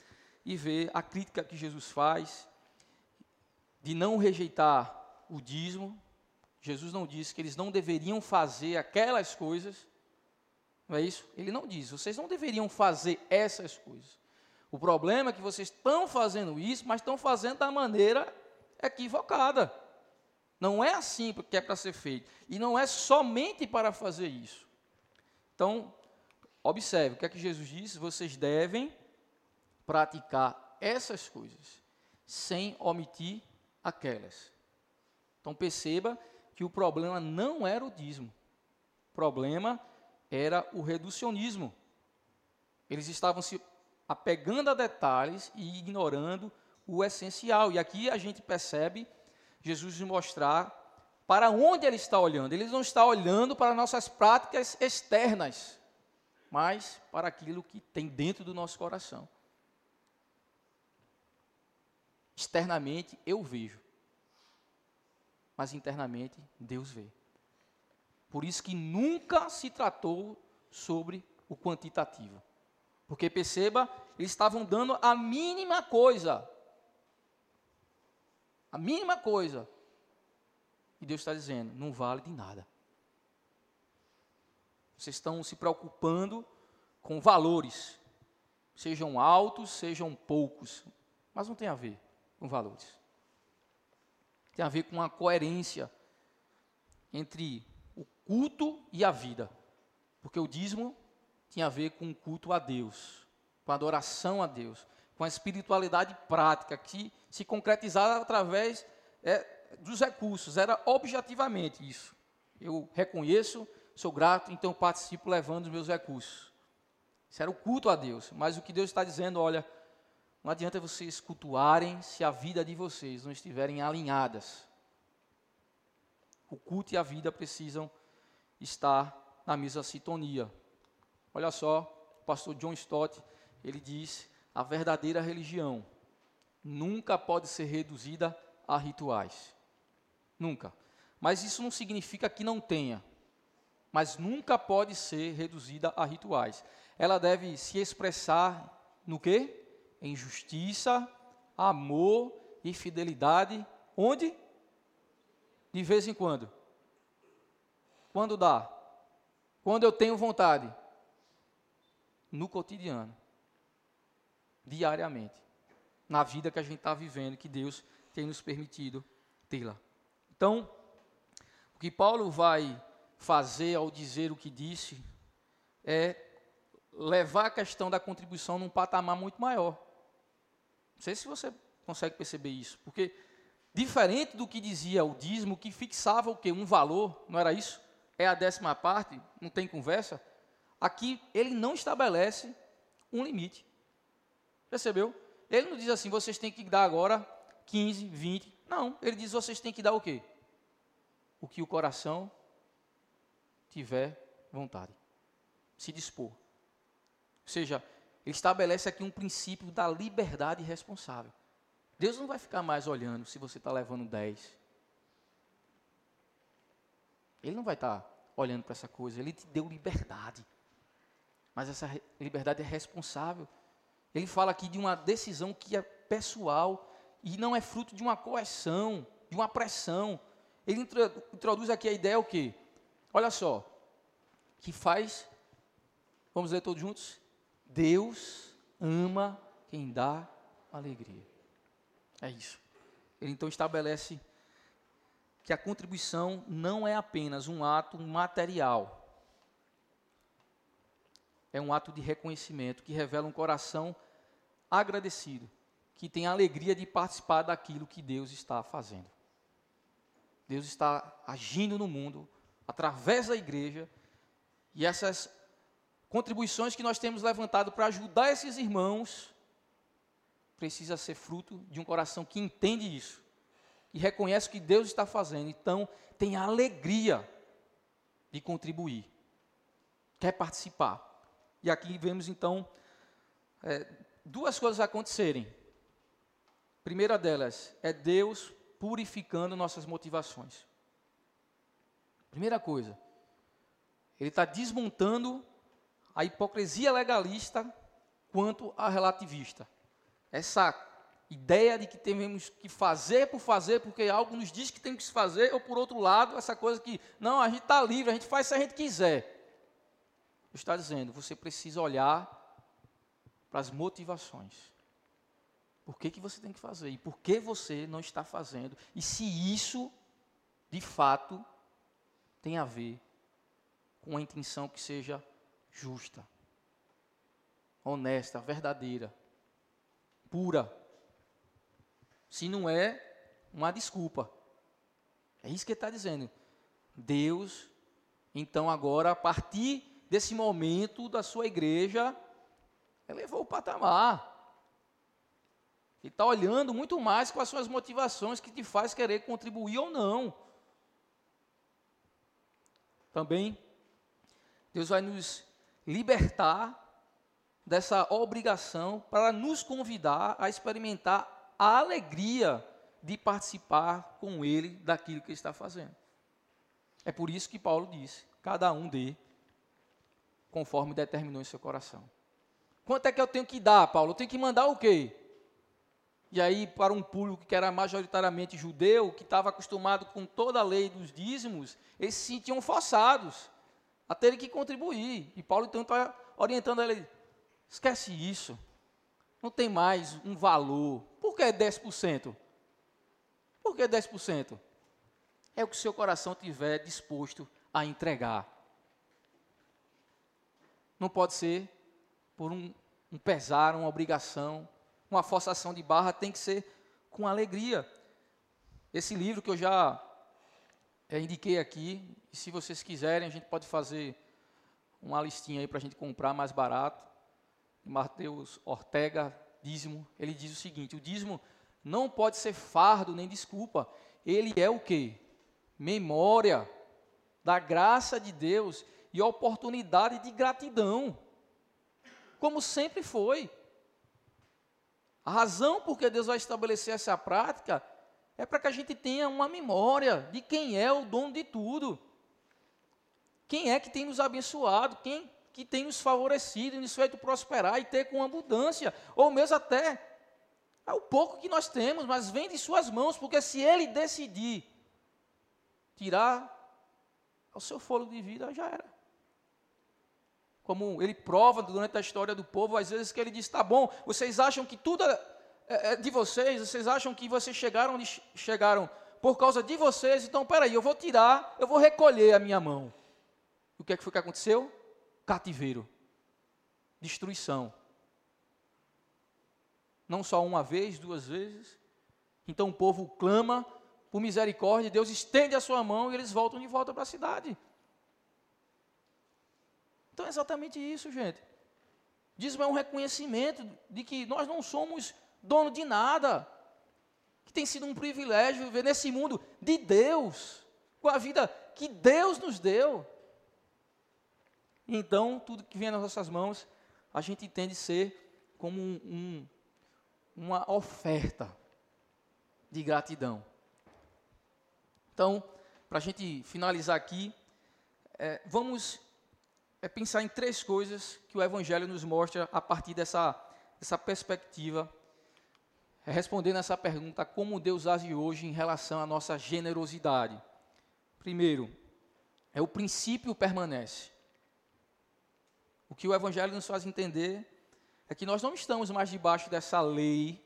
e ver a crítica que Jesus faz de não rejeitar o dízimo. Jesus não disse que eles não deveriam fazer aquelas coisas, não é isso? Ele não diz, vocês não deveriam fazer essas coisas. O problema é que vocês estão fazendo isso, mas estão fazendo da maneira equivocada. Não é assim que é para ser feito. E não é somente para fazer isso. Então, observe, o que é que Jesus disse? Vocês devem praticar essas coisas, sem omitir aquelas. Então, perceba que o problema não era o dízimo. O problema era o reducionismo. Eles estavam se apegando a detalhes e ignorando o essencial. E aqui a gente percebe Jesus nos mostrar para onde ele está olhando. Ele não está olhando para nossas práticas externas, mas para aquilo que tem dentro do nosso coração. Externamente eu vejo, mas internamente Deus vê. Por isso que nunca se tratou sobre o quantitativo. Porque perceba, eles estavam dando a mínima coisa. A mínima coisa. E Deus está dizendo, não vale de nada. Vocês estão se preocupando com valores. Sejam altos, sejam poucos. Mas não tem a ver com valores. Tem a ver com a coerência entre o culto e a vida. Porque o dízimo tinha a ver com o culto a Deus, com a adoração a Deus, com a espiritualidade prática, que se concretizava através dos recursos. Era objetivamente isso. Eu reconheço, sou grato, então participo levando os meus recursos. Isso era o culto a Deus. Mas o que Deus está dizendo, olha, não adianta vocês cultuarem se a vida de vocês não estiverem alinhadas. O culto e a vida precisam estar na mesma sintonia. Olha só, o pastor John Stott, ele diz, a verdadeira religião nunca pode ser reduzida a rituais. Nunca. Mas isso não significa que não tenha. Mas nunca pode ser reduzida a rituais. Ela deve se expressar no quê? Em justiça, amor e fidelidade. Onde? De vez em quando. Quando dá? Quando eu tenho vontade? No cotidiano. Diariamente. Na vida que a gente está vivendo, que Deus tem nos permitido tê-la. Então, o que Paulo vai fazer ao dizer o que disse é levar a questão da contribuição num patamar muito maior. Não sei se você consegue perceber isso, porque diferente do que dizia o dízimo, que fixava o quê? Um valor, não era isso? É a 10ª parte, não tem conversa. Aqui ele não estabelece um limite. Percebeu? Ele não diz assim, vocês têm que dar agora 15, 20. Não, ele diz, vocês têm que dar o quê? O que o coração tiver vontade. Se dispor. Ou seja, ele estabelece aqui um princípio da liberdade responsável. Deus não vai ficar mais olhando se você está levando 10. Ele não vai estar olhando para essa coisa. Ele te deu liberdade. Mas essa liberdade é responsável. Ele fala aqui de uma decisão que é pessoal e não é fruto de uma coerção, de uma pressão. Ele introduz aqui a ideia o quê? Olha só, que faz, vamos ler todos juntos? Deus ama quem dá alegria. É isso. Ele então estabelece que a contribuição não é apenas um ato material. É um ato de reconhecimento que revela um coração agradecido, que tem a alegria de participar daquilo que Deus está fazendo. Deus está agindo no mundo, através da igreja, e essas contribuições que nós temos levantado para ajudar esses irmãos, precisa ser fruto de um coração que entende isso, que reconhece o que Deus está fazendo, então tem a alegria de contribuir, quer participar. E aqui vemos então duas coisas acontecerem. A primeira delas é Deus purificando nossas motivações. Primeira coisa, Ele está desmontando a hipocrisia legalista quanto a relativista. essa ideia de que temos que fazer por fazer, porque algo nos diz que tem que se fazer, ou por outro lado, essa coisa que, não, a gente está livre, a gente faz se a gente quiser. Está dizendo, você precisa olhar para as motivações. Por que você tem que fazer? E por que você não está fazendo? E se isso, de fato, tem a ver com uma intenção que seja justa, honesta, verdadeira, pura. Se não é, uma desculpa. É isso que ele está dizendo. Deus, então agora, a partir desse momento da sua igreja, elevou o patamar. Ele está olhando muito mais quais são as motivações que te faz querer contribuir ou não. Também, Deus vai nos libertar dessa obrigação para nos convidar a experimentar a alegria de participar com Ele daquilo que Ele está fazendo. É por isso que Paulo disse, cada um dê conforme determinou em seu coração. Quanto é que eu tenho que dar, Paulo? Eu tenho que mandar o quê? E aí, para um público que era majoritariamente judeu, que estava acostumado com toda a lei dos dízimos, eles se sentiam forçados a terem que contribuir. E Paulo, então, está orientando ele, esquece isso, não tem mais um valor. Por que 10%? Por que 10%? É o que o seu coração tiver disposto a entregar. Não pode ser por um pesar, uma obrigação, uma forçação de barra, tem que ser com alegria. Esse livro que eu já indiquei aqui, e se vocês quiserem, a gente pode fazer uma listinha aí para a gente comprar mais barato. Mateus Ortega, dízimo, ele diz o seguinte, o dízimo não pode ser fardo nem desculpa, ele é o quê? Memória da graça de Deus e oportunidade de gratidão, como sempre foi. A razão por que Deus vai estabelecer essa prática é para que a gente tenha uma memória de quem é o dono de tudo. Quem é que tem nos abençoado, quem que tem nos favorecido, nos feito prosperar e ter com abundância, ou mesmo até o pouco que nós temos, mas vem de suas mãos, porque se Ele decidir tirar o seu fôlego de vida, já era. Como ele prova durante a história do povo, às vezes que ele diz, tá bom, vocês acham que tudo é de vocês acham que vocês chegaram por causa de vocês, então peraí, eu vou tirar, eu vou recolher a minha mão. O que foi que aconteceu? Cativeiro, destruição. Não só uma vez, duas vezes. Então o povo clama por misericórdia, Deus estende a sua mão e eles voltam de volta para a cidade. Então é exatamente isso, gente. Dízimo é um reconhecimento de que nós não somos dono de nada, que tem sido um privilégio viver nesse mundo de Deus, com a vida que Deus nos deu. Então, tudo que vem nas nossas mãos, a gente entende ser como uma oferta de gratidão. Então, para a gente finalizar aqui, vamos pensar em 3 coisas que o Evangelho nos mostra a partir dessa perspectiva, respondendo essa pergunta, como Deus age hoje em relação à nossa generosidade. Primeiro, o princípio permanece. O que o Evangelho nos faz entender é que nós não estamos mais debaixo dessa lei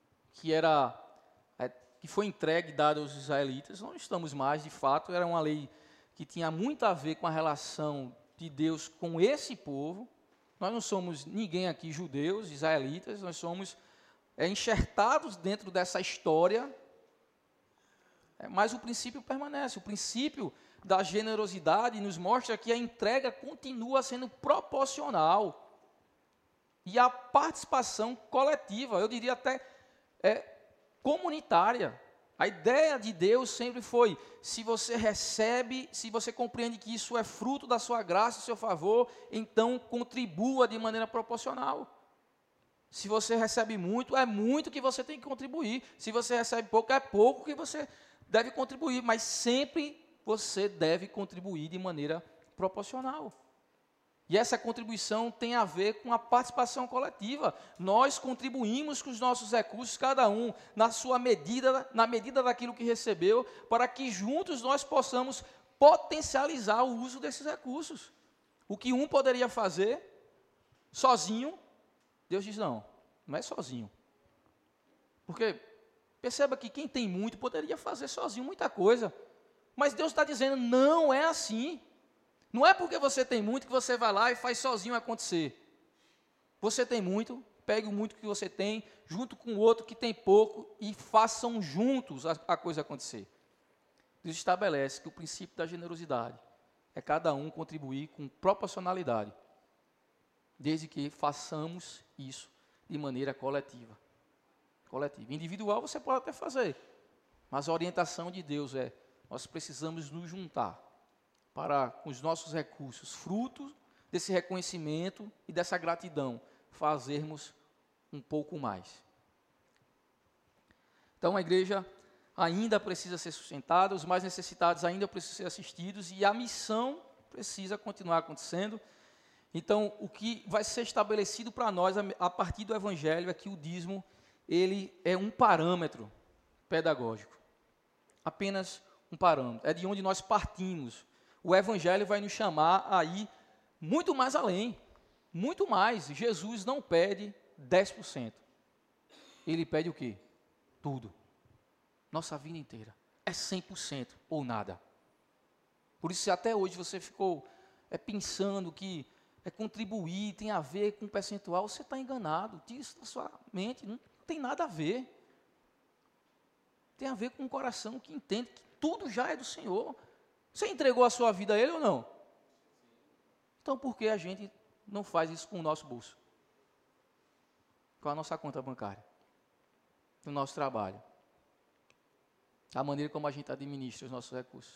que foi entregue e dada aos israelitas, não estamos mais, de fato, era uma lei que tinha muito a ver com a relação de Deus com esse povo. Nós não somos ninguém aqui judeus, israelitas, nós somos enxertados dentro dessa história, mas o princípio permanece, o princípio da generosidade nos mostra que a entrega continua sendo proporcional e a participação coletiva, eu diria até comunitária. A ideia de Deus sempre foi, se você recebe, se você compreende que isso é fruto da sua graça, do seu favor, então contribua de maneira proporcional. Se você recebe muito, é muito que você tem que contribuir. Se você recebe pouco, é pouco que você deve contribuir, mas sempre você deve contribuir de maneira proporcional. E essa contribuição tem a ver com a participação coletiva. Nós contribuímos com os nossos recursos, cada um na sua medida, na medida daquilo que recebeu, para que juntos nós possamos potencializar o uso desses recursos. O que um poderia fazer sozinho, Deus diz não é sozinho. Porque perceba que quem tem muito poderia fazer sozinho muita coisa. Mas Deus está dizendo, não é assim. Não é porque você tem muito que você vai lá e faz sozinho acontecer. Você tem muito, pegue o muito que você tem, junto com o outro que tem pouco, e façam juntos a coisa acontecer. Deus estabelece que o princípio da generosidade é cada um contribuir com proporcionalidade, desde que façamos isso de maneira coletiva. Individual você pode até fazer, mas a orientação de Deus é, nós precisamos nos juntar para, com os nossos recursos, fruto desse reconhecimento e dessa gratidão, fazermos um pouco mais. Então a igreja ainda precisa ser sustentada, os mais necessitados ainda precisam ser assistidos e a missão precisa continuar acontecendo. Então, o que vai ser estabelecido para nós a partir do Evangelho é que o dízimo, ele é um parâmetro pedagógico. Apenas um parâmetro. É de onde nós partimos. O Evangelho vai nos chamar a ir muito mais além. Muito mais. Jesus não pede 10%. Ele pede o quê? Tudo. Nossa vida inteira. É 100% ou nada. Por isso, se até hoje você ficou pensando que contribuir tem a ver com percentual, você está enganado. Tira isso da sua mente. Não tem nada a ver. Tem a ver com um coração que entende que tudo já é do Senhor. Você entregou a sua vida a Ele ou não? Então, por que a gente não faz isso com o nosso bolso? Com a nossa conta bancária? No nosso trabalho? A maneira como a gente administra os nossos recursos?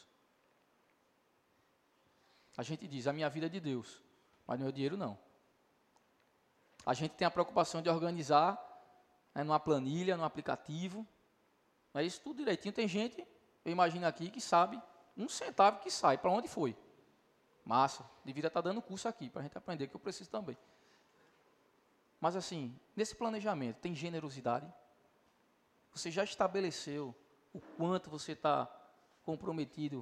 A gente diz, a minha vida é de Deus, mas não é o dinheiro não. A gente tem a preocupação de organizar numa planilha, num aplicativo, é isso tudo direitinho. Tem gente, eu imagino aqui, que sabe 1 centavo que sai, para onde foi? Massa, deveria estar dando curso aqui, para a gente aprender, que eu preciso também. Mas assim, nesse planejamento, tem generosidade? Você já estabeleceu o quanto você está comprometido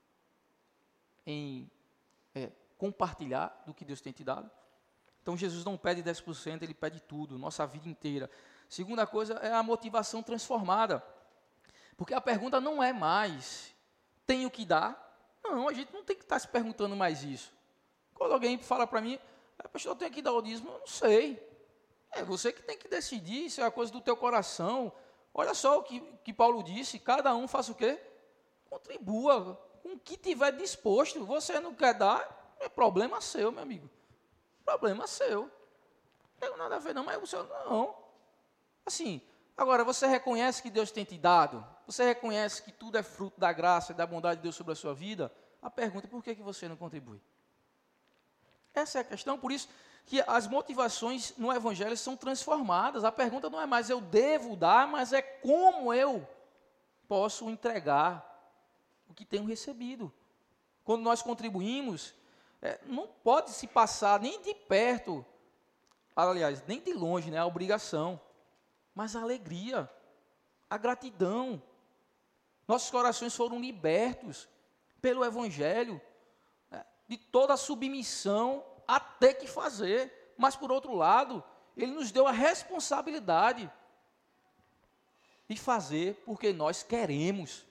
em compartilhar do que Deus tem te dado? Então, Jesus não pede 10%, Ele pede tudo, nossa vida inteira. Segunda coisa é a motivação transformada. Porque a pergunta não é mais, tenho que dar? Não, a gente não tem que estar se perguntando mais isso. Quando alguém fala para mim, pastor, eu tenho que dar o dízimo, eu não sei. É você que tem que decidir, isso é a coisa do teu coração. Olha só o que Paulo disse, cada um faça o quê? Contribua com o que tiver disposto. Você não quer dar, é problema seu, meu amigo. Problema seu. Não tem nada a ver não, mas o seu não. Assim, agora você reconhece que Deus tem te dado? Você reconhece que tudo é fruto da graça e da bondade de Deus sobre a sua vida? A pergunta é por que você não contribui? Essa é a questão, por isso que as motivações no Evangelho são transformadas. A pergunta não é mais eu devo dar, mas é como eu posso entregar o que tenho recebido. Quando nós contribuímos, não pode se passar nem de perto, aliás, nem de longe, a obrigação, mas a alegria, a gratidão. Nossos corações foram libertos pelo Evangelho, de toda a submissão a ter que fazer, mas por outro lado, Ele nos deu a responsabilidade de fazer porque nós queremos.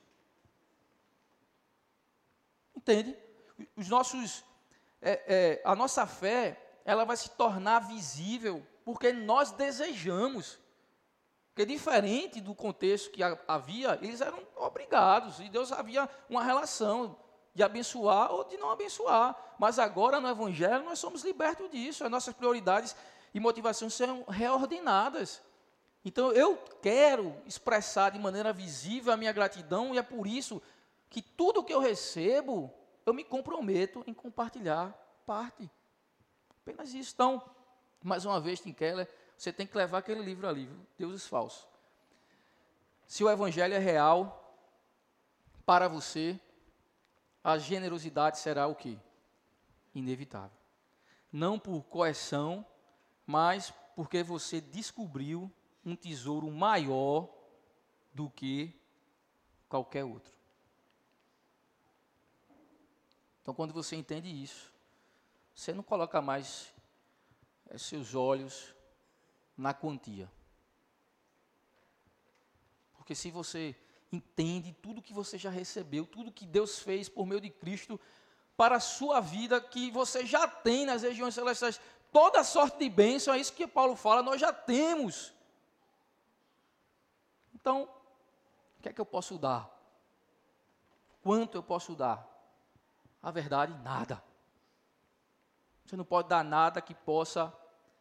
Entende? A nossa fé, ela vai se tornar visível porque nós desejamos. Porque diferente do contexto que havia, eles eram obrigados, e Deus havia uma relação de abençoar ou de não abençoar. Mas agora no Evangelho nós somos libertos disso, as nossas prioridades e motivações são reordenadas. Então eu quero expressar de maneira visível a minha gratidão, e é por isso que tudo que eu recebo, eu me comprometo em compartilhar parte. Apenas isso. Então, mais uma vez, Tim Keller, você tem que levar aquele livro ali, Deuses Falsos. Se o Evangelho é real para você, a generosidade será o quê? Inevitável. não por coerção, mas porque você descobriu um tesouro maior do que qualquer outro. Então, quando você entende isso, você não coloca mais seus olhos na quantia. Porque se você entende tudo que você já recebeu, tudo que Deus fez por meio de Cristo para a sua vida, que você já tem nas regiões celestiais, toda sorte de bênção, é isso que Paulo fala, nós já temos. Então, o que é que eu posso dar? Quanto eu posso dar? A verdade, nada. Você não pode dar nada que possa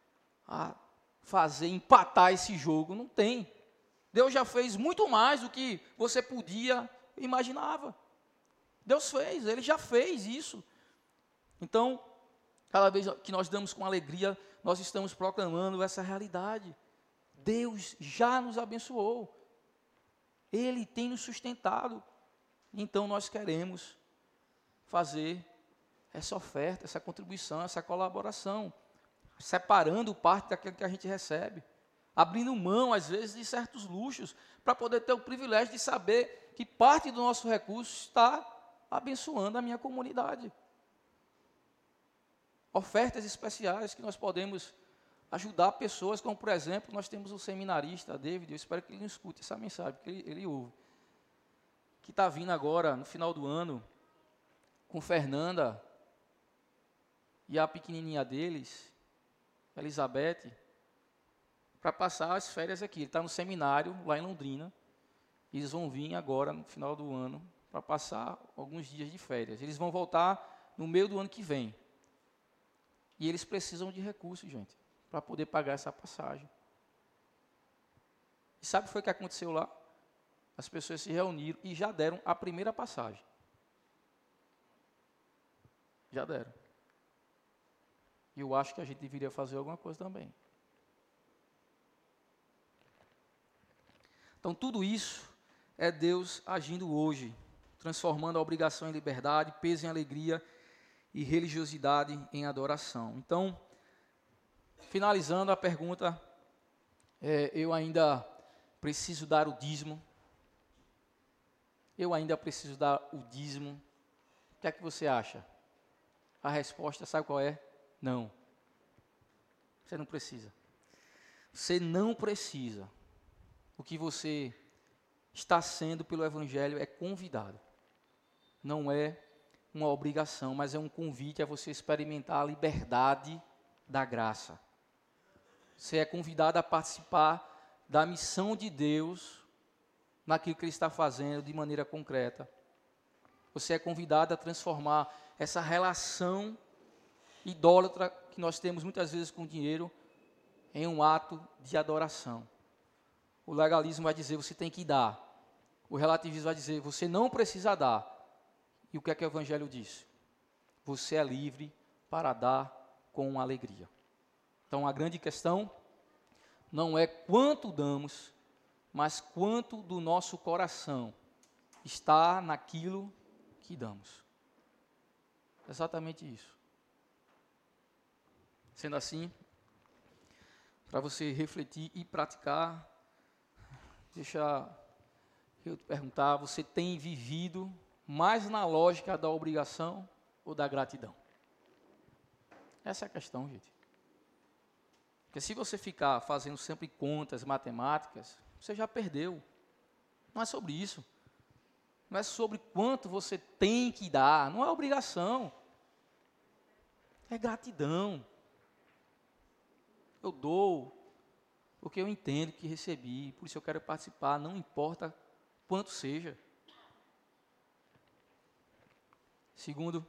fazer empatar esse jogo. Não tem. Deus já fez muito mais do que você podia imaginava. Deus fez, Ele já fez isso. Então, cada vez que nós damos com alegria, nós estamos proclamando essa realidade. Deus já nos abençoou. Ele tem nos sustentado. Então, nós queremos fazer essa oferta, essa contribuição, essa colaboração, separando parte daquilo que a gente recebe, abrindo mão, às vezes, de certos luxos, para poder ter o privilégio de saber que parte do nosso recurso está abençoando a minha comunidade. Ofertas especiais que nós podemos ajudar pessoas, como, por exemplo, nós temos o seminarista, David, eu espero que ele não escute essa mensagem, porque ele ouve, que está vindo agora, no final do ano, com Fernanda e a pequenininha deles, Elizabeth, para passar as férias aqui. Ele está no seminário, lá em Londrina, e eles vão vir agora, no final do ano, para passar alguns dias de férias. Eles vão voltar no meio do ano que vem. E eles precisam de recursos, gente, para poder pagar essa passagem. E sabe o que foi que aconteceu lá? As pessoas se reuniram e já deram a primeira passagem. Já deram. E eu acho que a gente deveria fazer alguma coisa também. Então, tudo isso é Deus agindo hoje, transformando a obrigação em liberdade, peso em alegria e religiosidade em adoração. Então, finalizando a pergunta, eu ainda preciso dar o dízimo? Eu ainda preciso dar o dízimo? O que é que você acha? A resposta, sabe qual é? Não. Você não precisa. Você não precisa. O que você está sendo pelo Evangelho é convidado. Não é uma obrigação, mas é um convite a você experimentar a liberdade da graça. Você é convidado a participar da missão de Deus naquilo que Ele está fazendo de maneira concreta. Você é convidado a transformar essa relação idólatra que nós temos muitas vezes com o dinheiro em um ato de adoração. O legalismo vai dizer, você tem que dar. O relativismo vai dizer, você não precisa dar. E o que é que o Evangelho diz? Você é livre para dar com alegria. Então, a grande questão não é quanto damos, mas quanto do nosso coração está naquilo que damos. Exatamente isso. Sendo assim, para você refletir e praticar, deixa eu te perguntar, você tem vivido mais na lógica da obrigação ou da gratidão? Essa é a questão, gente. Porque se você ficar fazendo sempre contas matemáticas, você já perdeu. Não é sobre isso. Não é sobre quanto você tem que dar. Não é obrigação. É gratidão. Eu dou porque eu entendo que recebi, por isso eu quero participar, não importa quanto seja. Segundo,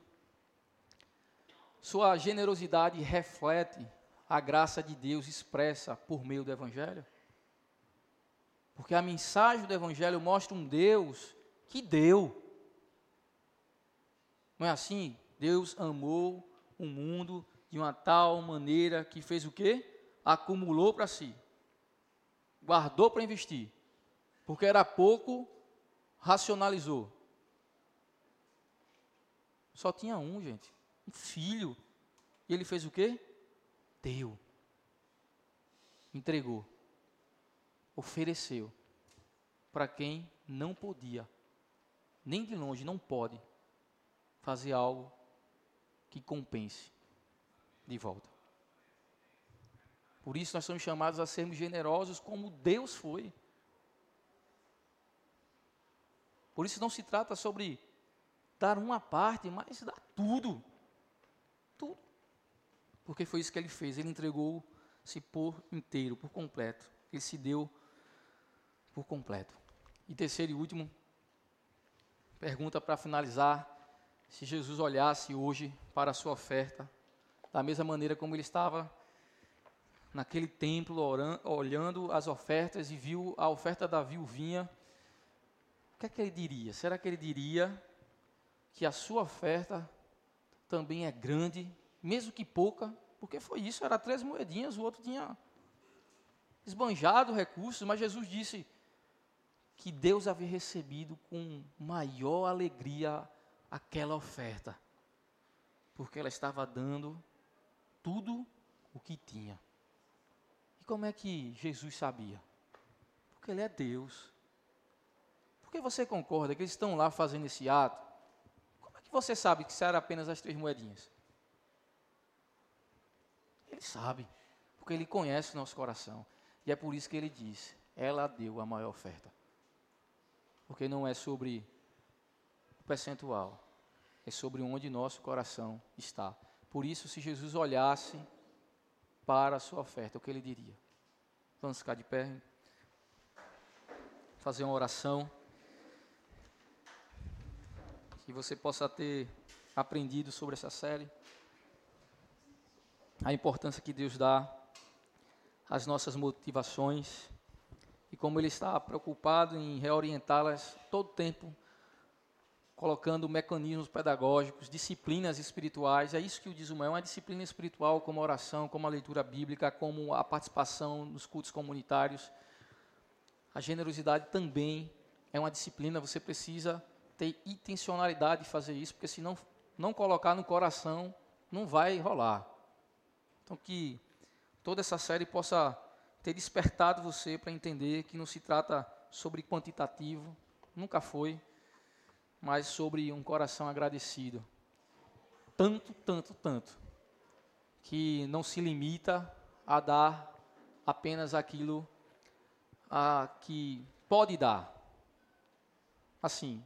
sua generosidade reflete a graça de Deus expressa por meio do Evangelho. Porque a mensagem do Evangelho mostra um Deus que deu. Não é assim? Deus amou o mundo de uma tal maneira que fez o quê? Acumulou para si. Guardou para investir. Porque era pouco, racionalizou. Só tinha um, gente. Um filho. E ele fez o quê? Deu. Entregou. Ofereceu. Para quem não podia, nem de longe, não pode fazer algo que compense de volta. Por isso nós somos chamados a sermos generosos como Deus foi. Por isso não se trata sobre dar uma parte, mas dar tudo. Tudo. Porque foi isso que ele fez. Ele entregou-se por inteiro, por completo. Ele se deu por completo. E terceiro e último, pergunta para finalizar, se Jesus olhasse hoje para a sua oferta, da mesma maneira como ele estava naquele templo olhando as ofertas e viu a oferta da viuvinha, o que é que ele diria? Será que ele diria que a sua oferta também é grande, mesmo que pouca? Porque foi isso, era 3 moedinhas, o outro tinha esbanjado recursos, mas Jesus disse que Deus havia recebido com maior alegria aquela oferta, porque ela estava dando tudo o que tinha. E como é que Jesus sabia? Porque Ele é Deus. Por que você concorda que eles estão lá fazendo esse ato? Como é que você sabe que isso era apenas as 3 moedinhas? Ele sabe, porque Ele conhece o nosso coração. E é por isso que Ele diz, ela deu a maior oferta. Porque não é sobre o percentual, é sobre onde nosso coração está. Por isso, se Jesus olhasse para a sua oferta, o que ele diria? Vamos ficar de pé, fazer uma oração, que você possa ter aprendido sobre essa série, a importância que Deus dá às nossas motivações, e como Ele está preocupado em reorientá-las todo o tempo, colocando mecanismos pedagógicos, disciplinas espirituais. É isso que o Dízimo é uma disciplina espiritual, como a oração, como a leitura bíblica, como a participação nos cultos comunitários. A generosidade também é uma disciplina, você precisa ter intencionalidade de fazer isso, porque se não colocar no coração, não vai rolar. Então que toda essa série possa ter despertado você para entender que não se trata sobre quantitativo, nunca foi, mas sobre um coração agradecido. Tanto, que não se limita a dar apenas aquilo que pode dar. Assim,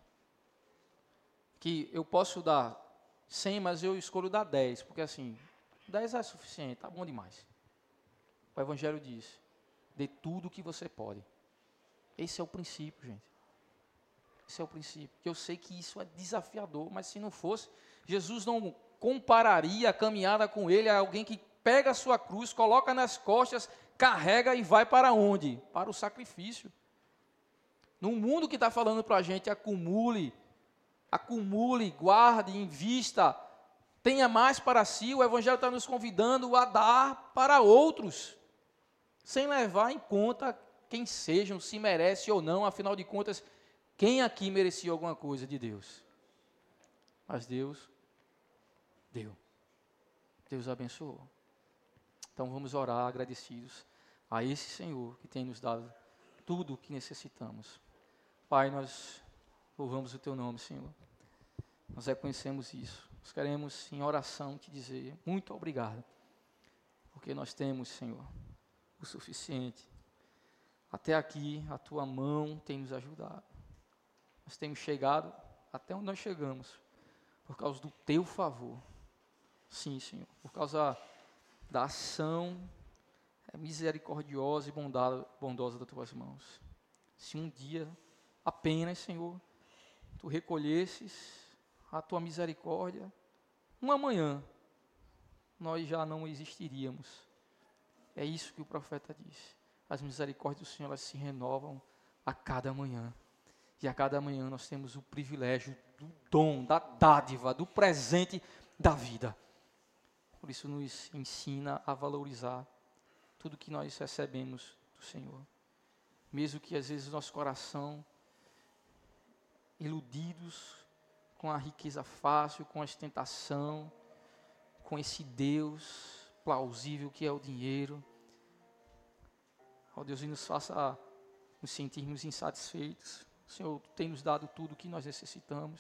que eu posso dar 100, mas eu escolho dar 10, porque assim, 10 é suficiente, tá bom demais. O Evangelho diz, dê tudo o que você pode. Esse é o princípio, gente. Esse é o princípio. Eu sei que isso é desafiador, mas se não fosse, Jesus não compararia a caminhada com ele a alguém que pega a sua cruz, coloca nas costas, carrega e vai para onde? Para o sacrifício. Num mundo que está falando para a gente, acumule, guarde, invista, tenha mais para si, o Evangelho está nos convidando a dar para outros, sem levar em conta quem sejam, se merece ou não, afinal de contas, quem aqui merecia alguma coisa de Deus? Mas Deus deu. Deus abençoou. Então vamos orar agradecidos a esse Senhor que tem nos dado tudo o que necessitamos. Pai, nós louvamos o Teu nome, Senhor. Nós reconhecemos isso. Nós queremos, em oração, te dizer muito obrigado. Porque nós temos, Senhor, o suficiente. Até aqui, a Tua mão tem nos ajudado. Nós temos chegado até onde nós chegamos, por causa do Teu favor. Sim, Senhor, por causa da ação misericordiosa e bondosa das Tuas mãos. Se um dia apenas, Senhor, Tu recolhesses a Tua misericórdia, uma manhã, nós já não existiríamos. É isso que o profeta diz. As misericórdias do Senhor, elas se renovam a cada manhã. E a cada manhã nós temos o privilégio do dom, da dádiva, do presente da vida. Por isso nos ensina a valorizar tudo que nós recebemos do Senhor. Mesmo que às vezes nosso coração, iludidos com a riqueza fácil, com a ostentação, com esse Deus plausível que é o dinheiro. Ó Deus, e nos faça nos sentirmos insatisfeitos. Senhor, Tu tem nos dado tudo o que nós necessitamos.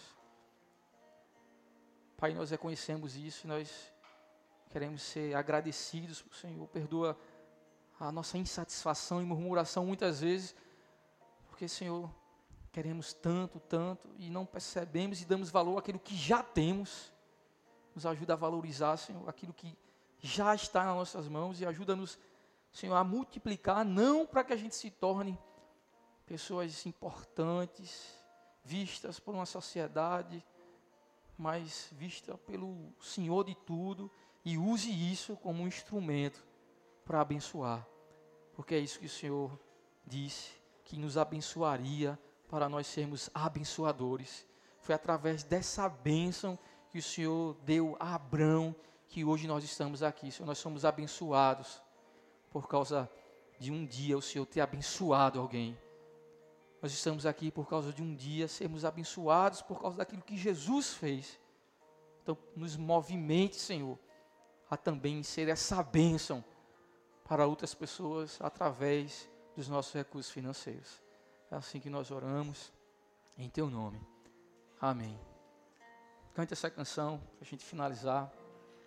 Pai, nós reconhecemos isso e nós queremos ser agradecidos por Senhor. Perdoa a nossa insatisfação e murmuração muitas vezes, porque, Senhor, queremos tanto, tanto, e não percebemos e damos valor àquilo que já temos. Nos ajuda a valorizar, Senhor, aquilo que já está nas nossas mãos e ajuda-nos, Senhor, a multiplicar, não para que a gente se torne pessoas importantes, vistas por uma sociedade, mas vista pelo Senhor de tudo, e use isso como um instrumento para abençoar, porque é isso que o Senhor disse, que nos abençoaria para nós sermos abençoadores. Foi através dessa bênção que o Senhor deu a Abrão, que hoje nós estamos aqui. Senhor, nós somos abençoados por causa de um dia o Senhor ter abençoado alguém. Nós estamos aqui por causa de um dia sermos abençoados por causa daquilo que Jesus fez. Então, nos movimente, Senhor, a também ser essa bênção para outras pessoas através dos nossos recursos financeiros. É assim que nós oramos, em Teu nome. Amém. Cante essa canção para a gente finalizar.